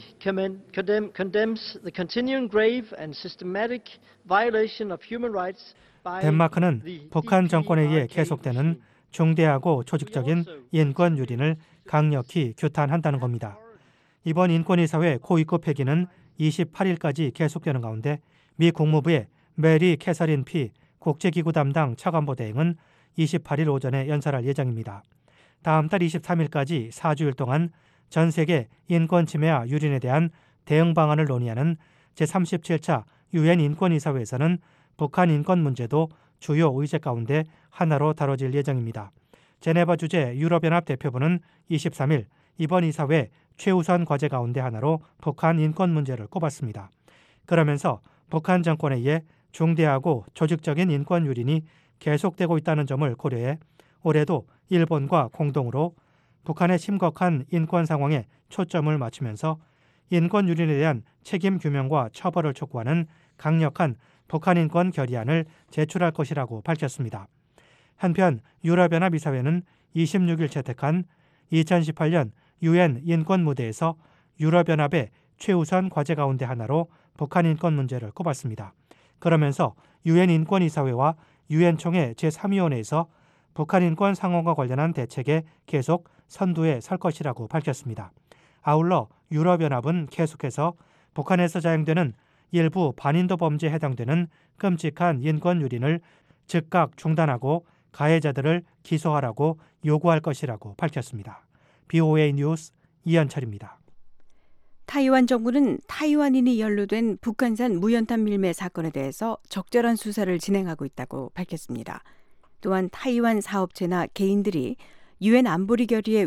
condemns the continuing grave and systematic violation of human rights. 덴마크는 북한 정권에 의해 계속되는 중대하고 조직적인 인권 유린을 강력히 규탄한다는 겁니다. 이번 인권이사회 고위급 회기는 28일까지 계속되는 가운데 미 국무부의 메리 캐서린 피 국제기구 담당 차관보 대행은 28일 오전에 연설할 예정입니다. 다음 달 23일까지 4주일 동안 전 세계 인권 침해와 유린에 대한 대응 방안을 논의하는 제37차 유엔 인권이사회에서는 북한 인권 문제도 주요 의제 가운데 하나로 다뤄질 예정입니다. 제네바 주재 유럽연합 대표부는 23일 이번 이사회 최우선 과제 가운데 하나로 북한 인권 문제를 꼽았습니다. 그러면서 북한 정권에 의해 중대하고 조직적인 인권 유린이 계속되고 있다는 점을 고려해 올해도 일본과 공동으로 북한의 심각한 인권 상황에 초점을 맞추면서 인권 유린에 대한 책임 규명과 처벌을 촉구하는 강력한 북한 인권 결의안을 제출할 것이라고 밝혔습니다. 한편 유럽연합 이사회는 26일 채택한 2018년 유엔 인권 무대에서 유럽연합의 최우선 과제 가운데 하나로 북한 인권 문제를 꼽았습니다. 그러면서 유엔 인권이사회와 유엔 총회 제3위원회에서 북한 인권 상황과 관련한 대책에 계속 선두에 설 것이라고 밝혔습니다. 아울러 유럽연합은 계속해서 북한에서 자행되는 일부 반인도 범죄에 해당되는 끔찍한 인권 유린을 즉각 중단하고 가해자들을 기소하라고 요구할 것이라고 밝혔습니다. BOA 뉴스 이현철입니다. 타이완 정부는 타이완인이 연루된 북한산 무연탄 밀매 사건에 대해서 적절한 수사를 진행하고 있다고 밝혔습니다. 또한 타이완 사업체나 개인들이 유엔 안보리 결의에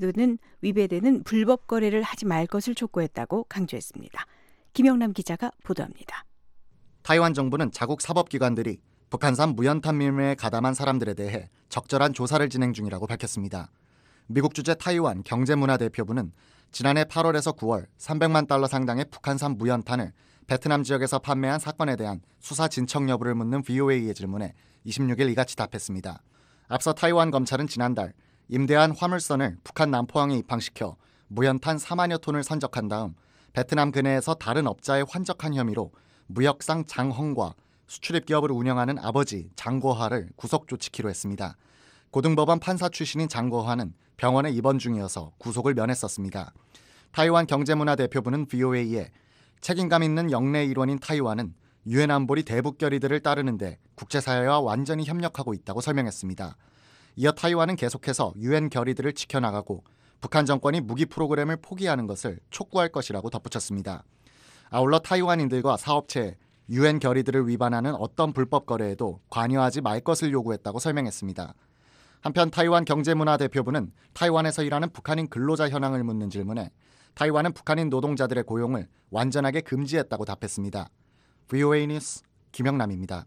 위배되는 불법 거래를 하지 말 것을 촉구했다고 강조했습니다. 김영남 기자가 보도합니다. 타이완 정부는 자국 사법기관들이 북한산 무연탄 밀매에 가담한 사람들에 대해 적절한 조사를 진행 중이라고 밝혔습니다. 미국 주재 타이완 경제문화대표부는 지난해 8월에서 9월 300만 달러 상당의 북한산 무연탄을 베트남 지역에서 판매한 사건에 대한 수사 진척 여부를 묻는 VOA의 질문에 26일 이같이 답했습니다. 앞서 타이완 검찰은 지난달 임대한 화물선을 북한 남포항에 입항시켜 무연탄 4만여 톤을 선적한 다음 베트남 근해에서 다른 업자에 환적한 혐의로 무역상 장헝과 수출입 기업을 운영하는 아버지 장고화를 구속 조치키로 했습니다. 고등법원 판사 출신인 장고화는 병원에 입원 중이어서 구속을 면했었습니다. 타이완 경제문화대표부는 VOA에 책임감 있는 영내 일원인 타이완은 유엔 안보리 대북 결의들을 따르는데 국제사회와 완전히 협력하고 있다고 설명했습니다. 이어 타이완은 계속해서 유엔 결의들을 지켜나가고 북한 정권이 무기 프로그램을 포기하는 것을 촉구할 것이라고 덧붙였습니다. 아울러 타이완인들과 사업체에 유엔 결의들을 위반하는 어떤 불법 거래에도 관여하지 말 것을 요구했다고 설명했습니다. 한편 타이완 경제문화대표부는 타이완에서 일하는 북한인 근로자 현황을 묻는 질문에 타이완은 북한인 노동자들의 고용을 완전하게 금지했다고 답했습니다. VOA 뉴스 김영남입니다.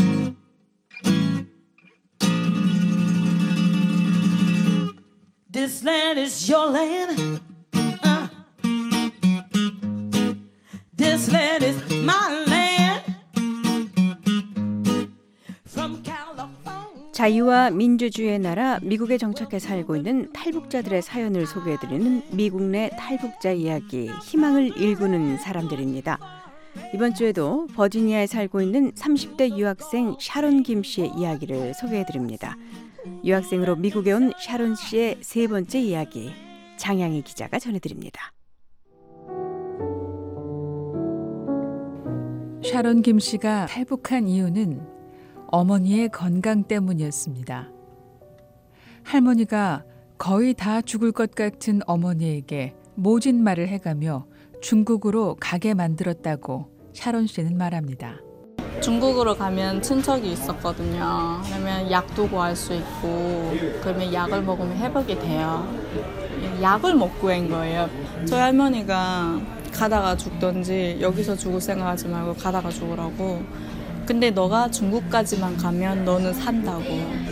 This land is your land. This land is my land. From California. 자유와 민주주의의 나라 미국에 정착해 살고 있는 탈북자들의 사연을 소개해드리는 미국 내 탈북자 이야기, 희망을 일구는 사람들입니다. 이번 주에도 버지니아에 살고 있는 30대 유학생 샤론 김 씨의 이야기를 소개해드립니다. 유학생으로 미국에 온 샤론 씨의 세 번째 이야기, 장양희 기자가 전해드립니다. 샤론 김 씨가 탈북한 이유는 어머니의 건강 때문이었습니다. 할머니가 거의 다 죽을 것 같은 어머니에게 모진 말을 해가며 중국으로 가게 만들었다고 샤론 씨는 말합니다. 중국으로 가면 친척이 있었거든요. 그러면 약도 구할 수 있고 그러면 약을 먹으면 회복이 돼요. 약을 먹고 간 거예요. 저희 할머니가 가다가 죽던지 여기서 죽을 생각하지 말고 가다가 죽으라고. 근데 너가 중국까지만 가면 너는 산다고.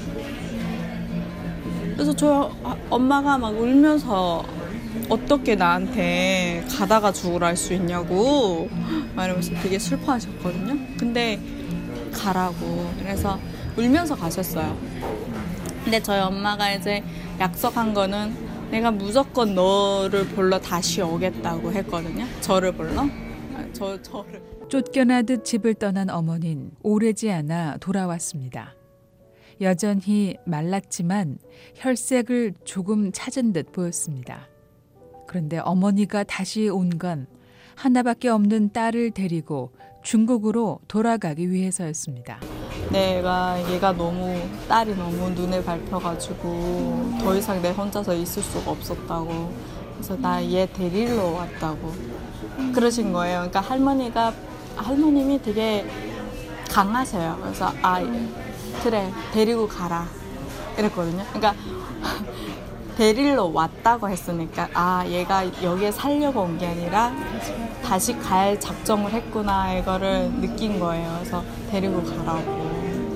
그래서 저 엄마가 막 울면서 어떻게 나한테 가다가 죽으라 할 수 있냐고 말하면서 되게 슬퍼하셨거든요. 근데 가라고. 그래서 울면서 가셨어요. 근데 저희 엄마가 이제 약속한 거는 내가 무조건 너를 불러 다시 오겠다고 했거든요. 저를 불러? 저를. 쫓겨나듯 집을 떠난 어머니는 오래지 않아 돌아왔습니다. 여전히 말랐지만 혈색을 조금 찾은 듯 보였습니다. 그런데 어머니가 다시 온 건 하나밖에 없는 딸을 데리고 중국으로 돌아가기 위해서였습니다. 얘가 딸이 너무 눈에 밟혀가지고 더 이상 내 혼자서 있을 수가 없었다고. 그래서 나 얘 데리러 왔다고 그러신 거예요. 그러니까 할머님이 되게 강하세요. 그래서 그래 데리고 가라 이랬거든요. 그러니까 데리러 왔다고 했으니까 얘가 여기에 살려고 온 게 아니라 다시 갈 작정을 했구나 이거를 느낀 거예요. 그래서 데리고 가라고.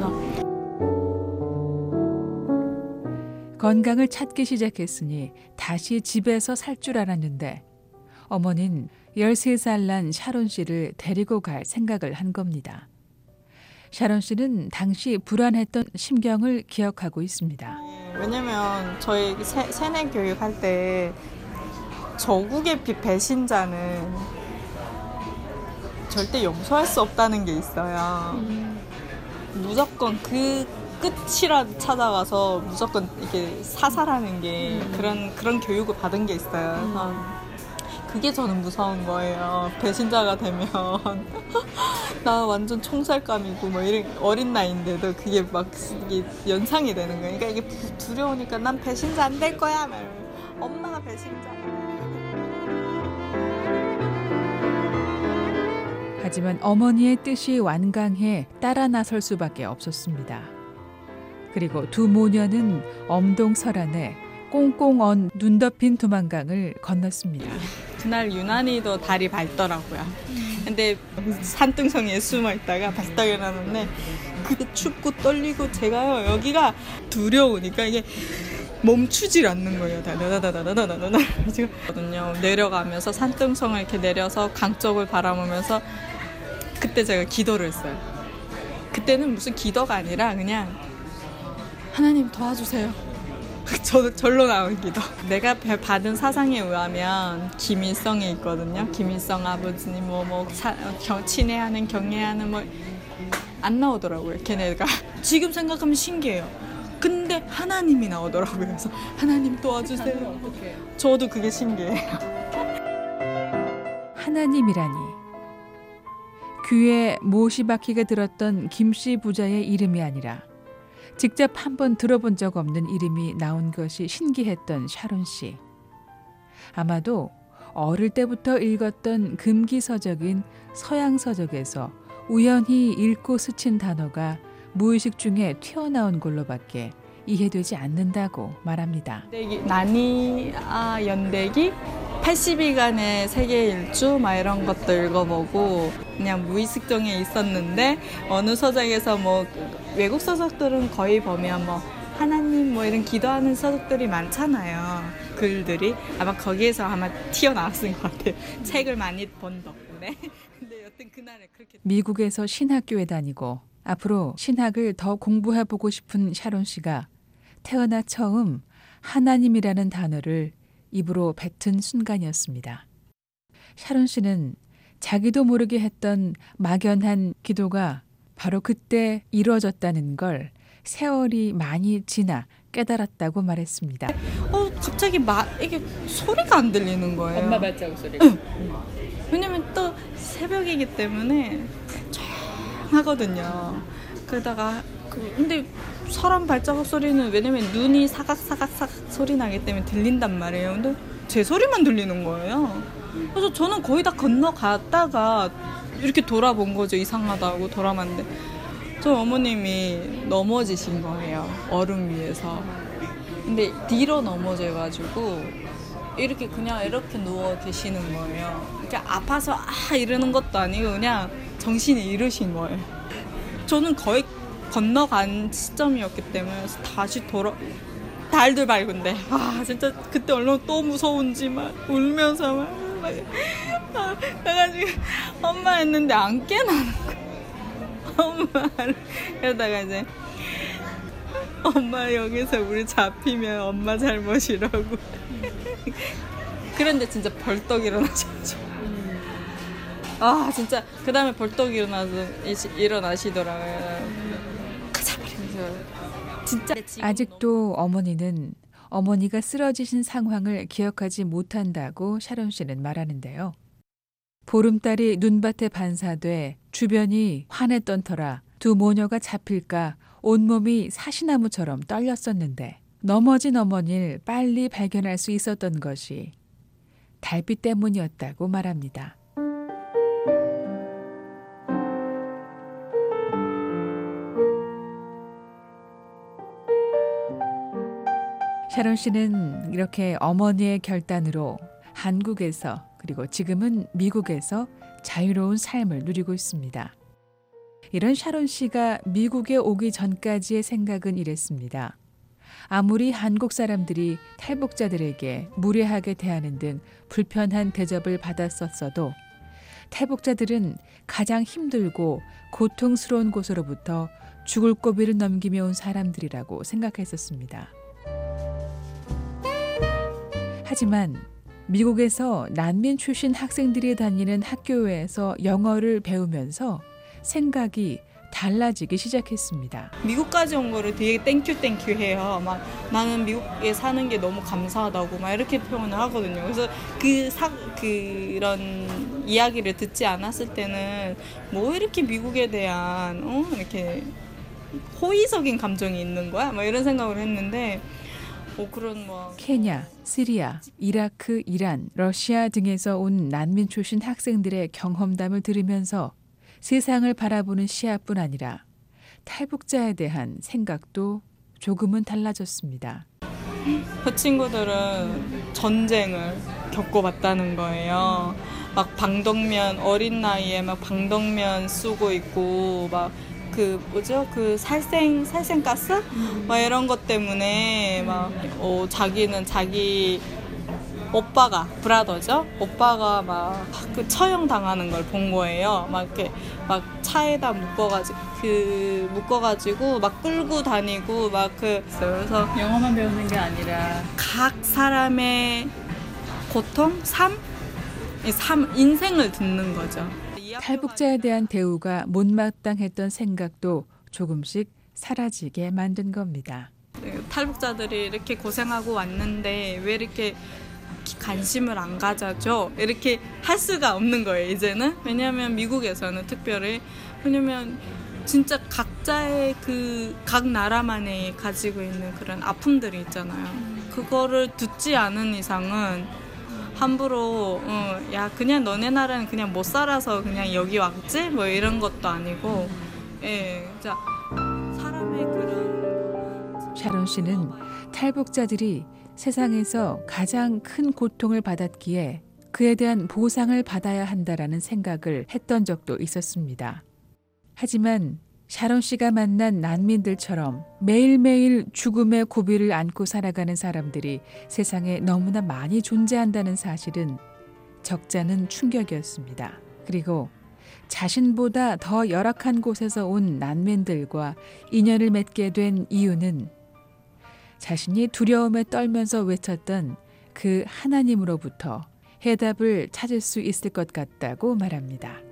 건강을 찾기 시작했으니 다시 집에서 살 줄 알았는데 어머니는 13살 난 샤론 씨를 데리고 갈 생각을 한 겁니다. 샤론 씨는 당시 불안했던 심경을 기억하고 있습니다. 왜냐면 저희 세뇌 교육할 때 저국의 배신자는 절대 용서할 수 없다는 게 있어요. 무조건 그 끝이라도 찾아가서 무조건 이렇게 사살하는 게 그런 교육을 받은 게 있어요. 그래서 그게 저는 무서운 거예요. 배신자가 되면 나 완전 총살감이고 뭐 이런 어린 나이인데도 그게 막 이게 연상이 되는 거예요. 그러니까 이게 두려우니까 난 배신자 안 될 거야. 막 엄마가 배신자. 하지만 어머니의 뜻이 완강해 따라 나설 수밖에 없었습니다. 그리고 두 모녀는 엄동설안에 꽁꽁 언 눈 덮인 두만강을 건넜습니다. 그날 유난히도 달이 밝더라고요. 근데 산등성이에 숨어 있다가 발떡 일어났는데 그게 춥고 떨리고 제가요 여기가 두려우니까 이게 멈추질 않는 거예요. 다다다다다다다다 지금거든요. 내려가면서 산등성을 이렇게 내려서 강 쪽을 바라보면서 그때 제가 기도를 했어요. 그때는 무슨 기도가 아니라 그냥 하나님 도와주세요. 절로 나온 기도. 내가 받은 사상에 의하면 김일성이 있거든요. 김일성 아버지님 친애하는 경애하는 안 나오더라고요. 걔네가 지금 생각하면 신기해요. 근데 하나님이 나오더라고요. 그래서 하나님 도와주세요. 저도 그게 신기해요. 하나님이라니. 귀에 못이 박히게 들었던 김씨 부자의 이름이 아니라 직접 한번 들어본 적 없는 이름이 나온 것이 신기했던 샤론 씨. 아마도 어릴 때부터 읽었던 금기서적인 서양서적에서 우연히 읽고 스친 단어가 무의식 중에 튀어나온 걸로밖에 이해되지 않는다고 말합니다. 나니아 연대기 80일간의 세계 일주 막 이런 것도 읽어보고 그냥 무의식 중에 있었는데 어느 서적에서 외국 서적들은 거의 보면 하나님 이런 기도하는 서적들이 많잖아요. 글들이 아마 거기에서 튀어나왔을 것 같아요. 책을 많이 본 덕분에. 근데 여튼 그날에 그렇게 미국에서 신학교에 다니고 앞으로 신학을 더 공부해보고 싶은 샤론 씨가 태어나 처음 하나님이라는 단어를 입으로 뱉은 순간이었습니다. 샤론 씨는 자기도 모르게 했던 막연한 기도가 바로 그때 이루어졌다는 걸 세월이 많이 지나 깨달았다고 말했습니다. 갑자기 이게 소리가 안 들리는 거예요. 엄마 발자국 소리가. 왜냐면 또 새벽이기 때문에 조용하거든요. 그러다가 근데 사람 발자국 소리는 왜냐면 눈이 사각사각 소리 나기 때문에 들린단 말이에요. 근데 제 소리만 들리는 거예요. 그래서 저는 거의 다 건너갔다가 이렇게 돌아본 거죠. 이상하다고 돌아봤는데 저희 어머님이 넘어지신 거예요. 얼음 위에서. 근데 뒤로 넘어져가지고 이렇게 그냥 이렇게 누워 계시는 거예요. 이렇게 아파서 이러는 것도 아니고 그냥 정신이 잃으신 거예요. 저는 거의 건너간 시점이었기 때문에 다시 달들 밝은데 진짜 그때 얼마나 또 무서운지 막 울면서 막 그래가지고 엄마 했는데 안 깨나는 거야. 엄마를 그러다가 이제 엄마 여기서 우리 잡히면 엄마 잘못이라고. 그런데 진짜 벌떡 일어나셔가지고 진짜 그 다음에 벌떡 일어나시더라고요. 가자 말이면서 진짜 아직도 어머니는 어머니가 쓰러지신 상황을 기억하지 못한다고 샤론 씨는 말하는데요. 보름달이 눈밭에 반사돼 주변이 환했던 터라 두 모녀가 잡힐까 온몸이 사시나무처럼 떨렸었는데 넘어진 어머니를 빨리 발견할 수 있었던 것이 달빛 때문이었다고 말합니다. 샤론 씨는 이렇게 어머니의 결단으로 한국에서 그리고 지금은 미국에서 자유로운 삶을 누리고 있습니다. 이런 샤론 씨가 미국에 오기 전까지의 생각은 이랬습니다. 아무리 한국 사람들이 탈북자들에게 무례하게 대하는 등 불편한 대접을 받았었어도 탈북자들은 가장 힘들고 고통스러운 곳으로부터 죽을 고비를 넘기며 온 사람들이라고 생각했었습니다. 하지만 미국에서 난민 출신 학생들이 다니는 학교에서 영어를 배우면서 생각이 달라지기 시작했습니다. 미국까지 온 거를 되게 땡큐 해요. 막 나는 미국에 사는 게 너무 감사하다고 막 이렇게 표현을 하거든요. 그래서 그런 이야기를 듣지 않았을 때는 뭐 이렇게 미국에 대한 이렇게 호의적인 감정이 있는 거야? 막 이런 생각을 했는데 그런 케냐, 시리아, 이라크, 이란, 러시아 등에서 온 난민 출신 학생들의 경험담을 들으면서 세상을 바라보는 시야뿐 아니라 탈북자에 대한 생각도 조금은 달라졌습니다. 그 친구들은 전쟁을 겪어봤다는 거예요. 막 방독면 어린 나이에 막 방독면 쓰고 있고 막 그 살생가스 막 이런 것 때문에 막 자기는 자기 오빠가 브라더죠. 오빠가 막 그 처형 당하는 걸 본 거예요. 막 이렇게 막 차에다 묶어가지고 막 끌고 다니고 막 그래서 영어만 배우는 게 아니라 각 사람의 고통, 인생을 듣는 거죠. 탈북자에 대한 대우가 못마땅했던 생각도 조금씩 사라지게 만든 겁니다. 탈북자들이 이렇게 고생하고 왔는데 왜 이렇게 관심을 안 가져줘? 이렇게 할 수가 없는 거예요, 이제는. 왜냐하면 미국에서는 특별히 왜냐면 진짜 각자의 각 나라만이 가지고 있는 그런 아픔들이 있잖아요. 그거를 듣지 않은 이상은 함부로 그냥 너네 나라는 그냥 못 살아서 그냥 여기 왔지? 뭐 이런 것도 아니고 진짜 사람의 그런 샤론 씨는 탈북자들이 세상에서 가장 큰 고통을 받았기에 그에 대한 보상을 받아야 한다라는 생각을 했던 적도 있었습니다. 하지만 샤론 씨가 만난 난민들처럼 매일매일 죽음의 고비를 안고 살아가는 사람들이 세상에 너무나 많이 존재한다는 사실은 적잖은 충격이었습니다. 그리고 자신보다 더 열악한 곳에서 온 난민들과 인연을 맺게 된 이유는 자신이 두려움에 떨면서 외쳤던 그 하나님으로부터 해답을 찾을 수 있을 것 같다고 말합니다.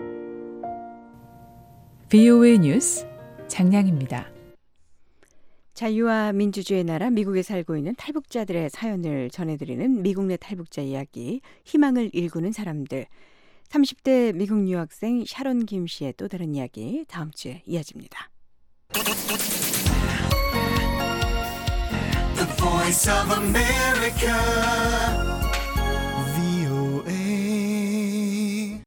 VOA 뉴스 장량입니다. 자유와 민주주의의 나라 미국에 살고 있는 탈북자들의 사연을 전해드리는 미국 내 탈북자 이야기, 희망을 일구는 사람들. 30대 미국 유학생 샤론 김 씨의 또 다른 이야기 다음 주에 이어집니다. The Voice of America, VOA.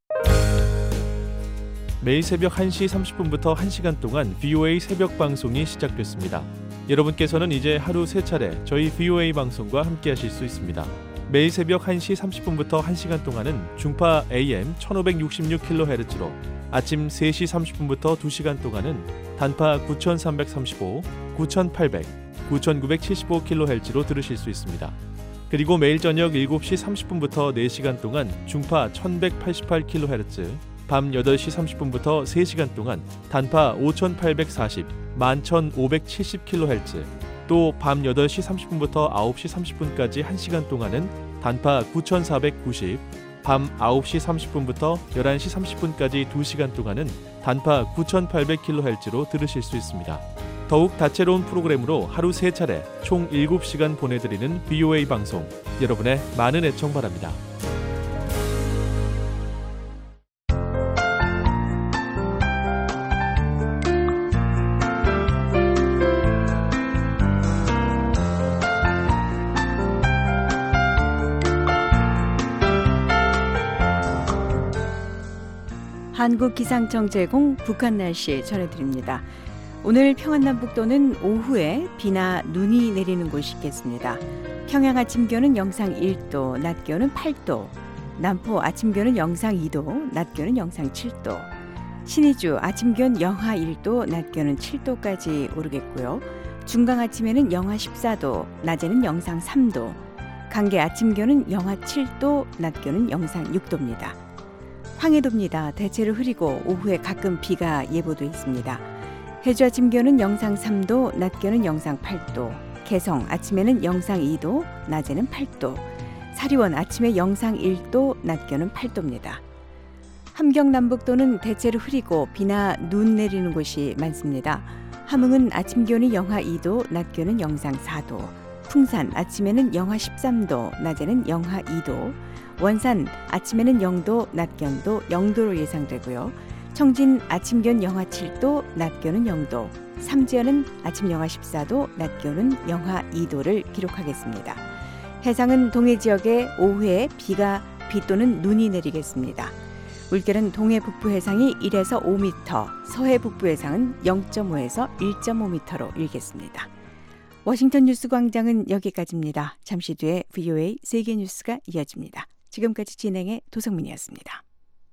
매일 새벽 1시 30분부터 1시간 동안 VOA 새벽 방송이 시작됐습니다. 여러분께서는 이제 하루 3차례 저희 VOA 방송과 함께하실 수 있습니다. 매일 새벽 1시 30분부터 1시간 동안은 중파 AM 1566kHz로 아침 3시 30분부터 2시간 동안은 단파 9335, 9800, 9975kHz로 들으실 수 있습니다. 그리고 매일 저녁 7시 30분부터 4시간 동안 중파 1188kHz, 밤 8시 30분부터 3시간 동안 단파 5840, 11570kHz, 또 밤 8시 30분부터 9시 30분까지 1시간 동안은 단파 9490, 밤 9시 30분부터 11시 30분까지 2시간 동안은 단파 9800kHz로 들으실 수 있습니다. 더욱 다채로운 프로그램으로 하루 3차례 총 7시간 보내드리는 VOA 방송, 여러분의 많은 애청 바랍니다. 한국기상청 제공 북한 날씨 전해드립니다. 오늘 평안남북도는 오후에 비나 눈이 내리는 곳이 있겠습니다. 평양 아침 기온은 영상 1도, 낮 기온은 8도, 남포 아침 기온은 영상 2도, 낮 기온은 영상 7도, 신의주 아침 기온 영하 1도, 낮 기온은 7도까지 오르겠고요. 중강 아침에는 영하 14도, 낮에는 영상 3도, 강계 아침 기온은 영하 7도, 낮 기온은 영상 6도입니다. 황해도입니다. 대체로 흐리고 오후에 가끔 비가 예보돼 있습니다. 해주 아침 기온은 영상 3도, 낮 기온은 영상 8도, 개성 아침에는 영상 2도, 낮에는 8도, 사리원 아침에 영상 1도, 낮 기온은 8도입니다. 함경 남북도는 대체로 흐리고 비나 눈 내리는 곳이 많습니다. 함흥은 아침 기온이 영하 2도, 낮 기온은 영상 4도, 풍산 아침에는 영하 13도, 낮에는 영하 2도, 원산 아침에는 0도, 낮 기온도 0도로 예상되고요. 청진 아침 기온 영하 7도, 낮 기온은 0도, 삼지연은 아침 영하 14도, 낮 기온은 영하 2도를 기록하겠습니다. 해상은 동해 지역에 오후에 비 또는 눈이 내리겠습니다. 물결은 동해 북부 해상이 1에서 5m, 서해 북부 해상은 0.5에서 1.5m로 일겠습니다. 워싱턴 뉴스 광장은 여기까지입니다. 잠시 뒤에 VOA 세계 뉴스가 이어집니다. 지금까지 진행의 도성민이었습니다.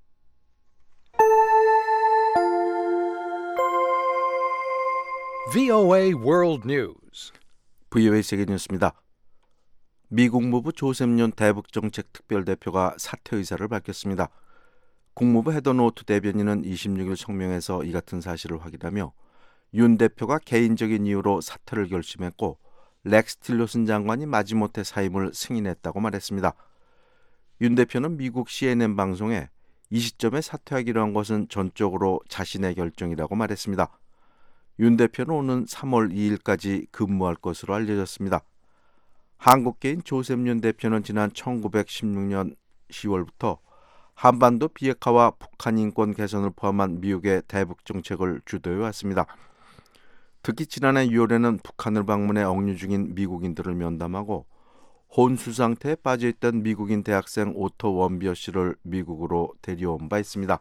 VOA World News. VOA 세계 뉴스입니다. 미 국무부 조셉 윤 대북정책 특별대표가 사퇴 의사를 밝혔습니다. 국무부 헤더노트 대변인은 26일 성명에서 이 같은 사실을 확인하며 윤 대표가 개인적인 이유로 사퇴를 결심했고 렉스 틸러슨 장관이 마지못해 사임을 승인했다고 말했습니다. 윤 대표는 미국 CNN 방송에 이 시점에 사퇴하기로 한 것은 전적으로 자신의 결정이라고 말했습니다. 윤 대표는 오는 3월 2일까지 근무할 것으로 알려졌습니다. 한국계인 조셉 윤 대표는 지난 1916년 10월부터 한반도 비핵화와 북한 인권 개선을 포함한 미국의 대북 정책을 주도해 왔습니다. 특히 지난해 6월에는 북한을 방문해 억류 중인 미국인들을 면담하고 혼수 상태에 빠져있던 미국인 대학생 오토 원비어 씨를 미국으로 데려온 바 있습니다.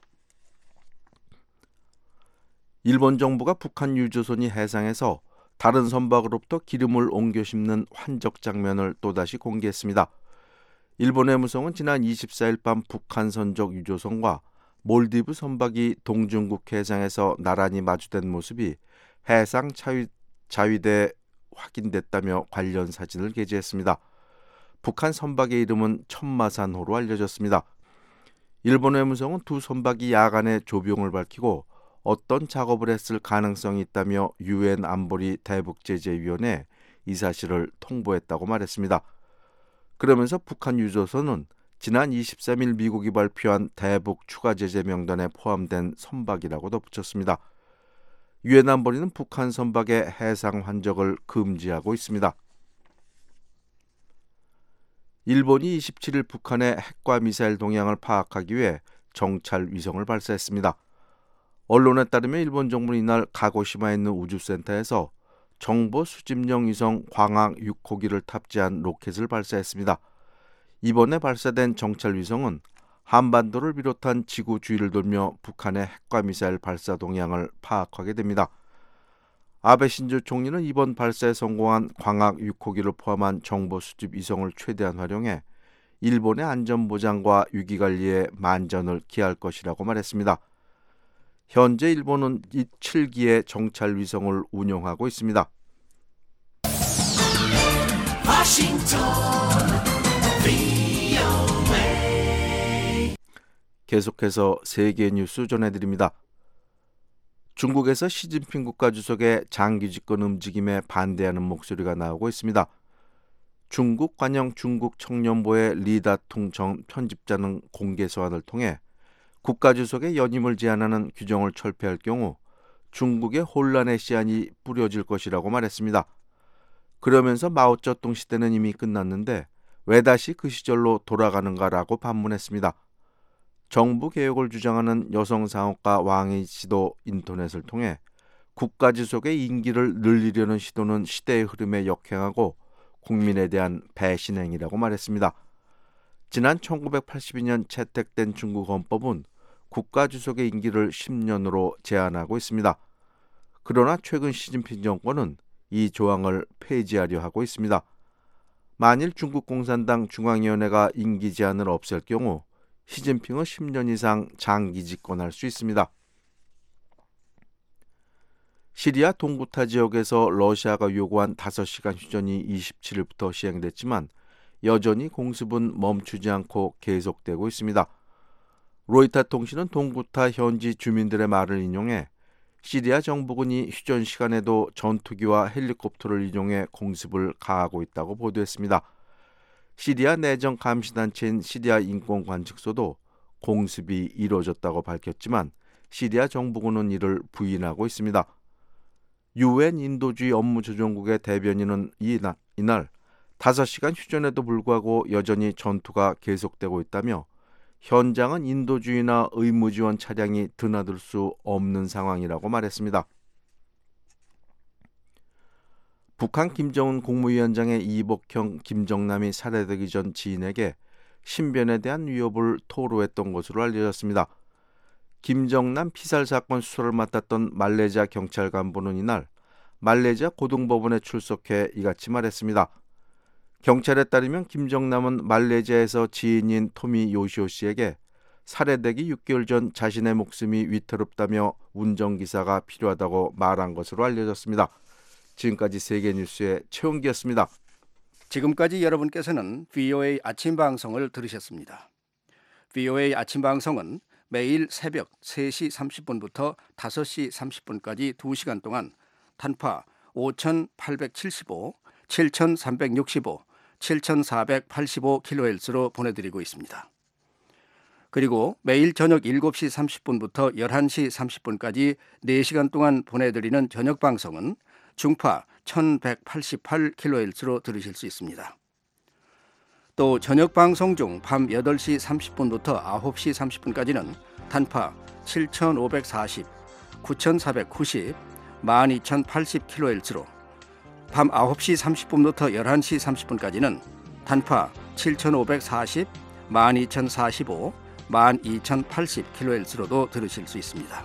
일본 정부가 북한 유조선이 해상에서 다른 선박으로부터 기름을 옮겨 싣는 환적 장면을 또다시 공개했습니다. 일본 해무성은 지난 24일 밤 북한 선적 유조선과 몰디브 선박이 동중국 해상에서 나란히 마주된 모습이 해상 자위대에 확인됐다며 관련 사진을 게재했습니다. 북한 선박의 이름은 천마산호로 알려졌습니다. 일본 해무성은 두 선박이 야간에 조병을 밝히고 어떤 작업을 했을 가능성이 있다며 유엔 안보리 대북제재위원회에 이 사실을 통보했다고 말했습니다. 그러면서 북한 유조선은 지난 23일 미국이 발표한 대북 추가 제재 명단에 포함된 선박이라고 덧붙였습니다. 유엔 안보리는 북한 선박의 해상 환적을 금지하고 있습니다. 일본이 27일 북한의 핵과 미사일 동향을 파악하기 위해 정찰 위성을 발사했습니다. 언론에 따르면 일본 정부는 이날 가고시마에 있는 우주센터에서 정보 수집용 위성 광학 6호기를 탑재한 로켓을 발사했습니다. 이번에 발사된 정찰 위성은 한반도를 비롯한 지구 주위를 돌며 북한의 핵과 미사일 발사 동향을 파악하게 됩니다. 아베 신조 총리는 이번 발사에 성공한 광학 6호기를 포함한 정보 수집 위성을 최대한 활용해 일본의 안전보장과 위기관리에 만전을 기할 것이라고 말했습니다. 현재 일본은 이 7기의 정찰 위성을 운용하고 있습니다. 계속해서 세계 뉴스 전해드립니다. 중국에서 시진핑 국가주석의 장기 집권 움직임에 반대하는 목소리가 나오고 있습니다. 중국 관영 중국 청년보의 리다퉁 전 편집자는 공개 소환을 통해 국가주석의 연임을 제한하는 규정을 철폐할 경우 중국의 혼란의 씨앗이 뿌려질 것이라고 말했습니다. 그러면서 마오쩌둥 시대는 이미 끝났는데 왜 다시 그 시절로 돌아가는가라고 반문했습니다. 정부 개혁을 주장하는 여성상업가 왕이 씨도 인터넷을 통해 국가주석의 임기를 늘리려는 시도는 시대의 흐름에 역행하고 국민에 대한 배신행위라고 말했습니다. 지난 1982년 채택된 중국 헌법은 국가주석의 임기를 10년으로 제한하고 있습니다. 그러나 최근 시진핑 정권은 이 조항을 폐지하려 하고 있습니다. 만일 중국 공산당 중앙위원회가 임기 제한을 없앨 경우 시진핑은 10년 이상 장기 집권할 수 있습니다. 시리아 동구타 지역에서 러시아가 요구한 5시간 휴전이 27일부터 시행됐지만 여전히 공습은 멈추지 않고 계속되고 있습니다. 로이터 통신은 동구타 현지 주민들의 말을 인용해 시리아 정부군이 휴전 시간에도 전투기와 헬리콥터를 이용해 공습을 가하고 있다고 보도했습니다. 시리아 내정 감시단체인 시리아 인권관측소도 공습이 이루어졌다고 밝혔지만 시리아 정부군은 이를 부인하고 있습니다. 유엔 인도주의 업무조정국의 대변인은 이날 5시간 휴전에도 불구하고 여전히 전투가 계속되고 있다며 현장은 인도주의나 의무지원 차량이 드나들 수 없는 상황이라고 말했습니다. 북한 김정은 국무위원장의 이복형 김정남이 살해되기 전 지인에게 신변에 대한 위협을 토로했던 것으로 알려졌습니다. 김정남 피살 사건 수사를 맡았던 말레이시아 경찰 간부는 이날 말레이시아 고등법원에 출석해 이같이 말했습니다. 경찰에 따르면 김정남은 말레이시아에서 지인인 토미 요시오 씨에게 살해되기 6개월 전 자신의 목숨이 위태롭다며 운전기사가 필요하다고 말한 것으로 알려졌습니다. 지금까지 세계뉴스의 최홍기였습니다. 지금까지 여러분께서는 VOA 아침 방송을 들으셨습니다. VOA 아침 방송은 매일 새벽 3시 30분부터 5시 30분까지 2시간 동안 단파 5,875, 7,365, 7,485kHz로 보내드리고 있습니다. 그리고 매일 저녁 7시 30분부터 11시 30분까지 4시간 동안 보내드리는 저녁 방송은 중파 1188kHz로 들으실 수 있습니다. 또 저녁 방송 중 밤 8시 30분부터 9시 30분까지는 단파 7540, 9490, 12080kHz로 밤 9시 30분부터 11시 30분까지는 단파 7540, 12045, 12080kHz로도 들으실 수 있습니다.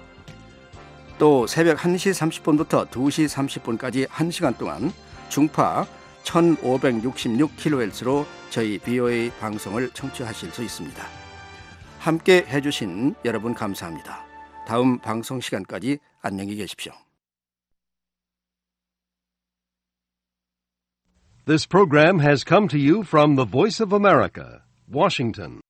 또 새벽 1시 30분부터 2시 30분까지 1시간 동안 중파 1566kHz로 저희 VOA 방송을 청취하실 수 있습니다. 함께 해주신 여러분 감사합니다. 다음 방송 시간까지 안녕히 계십시오. This program has come to you from the Voice of America, Washington.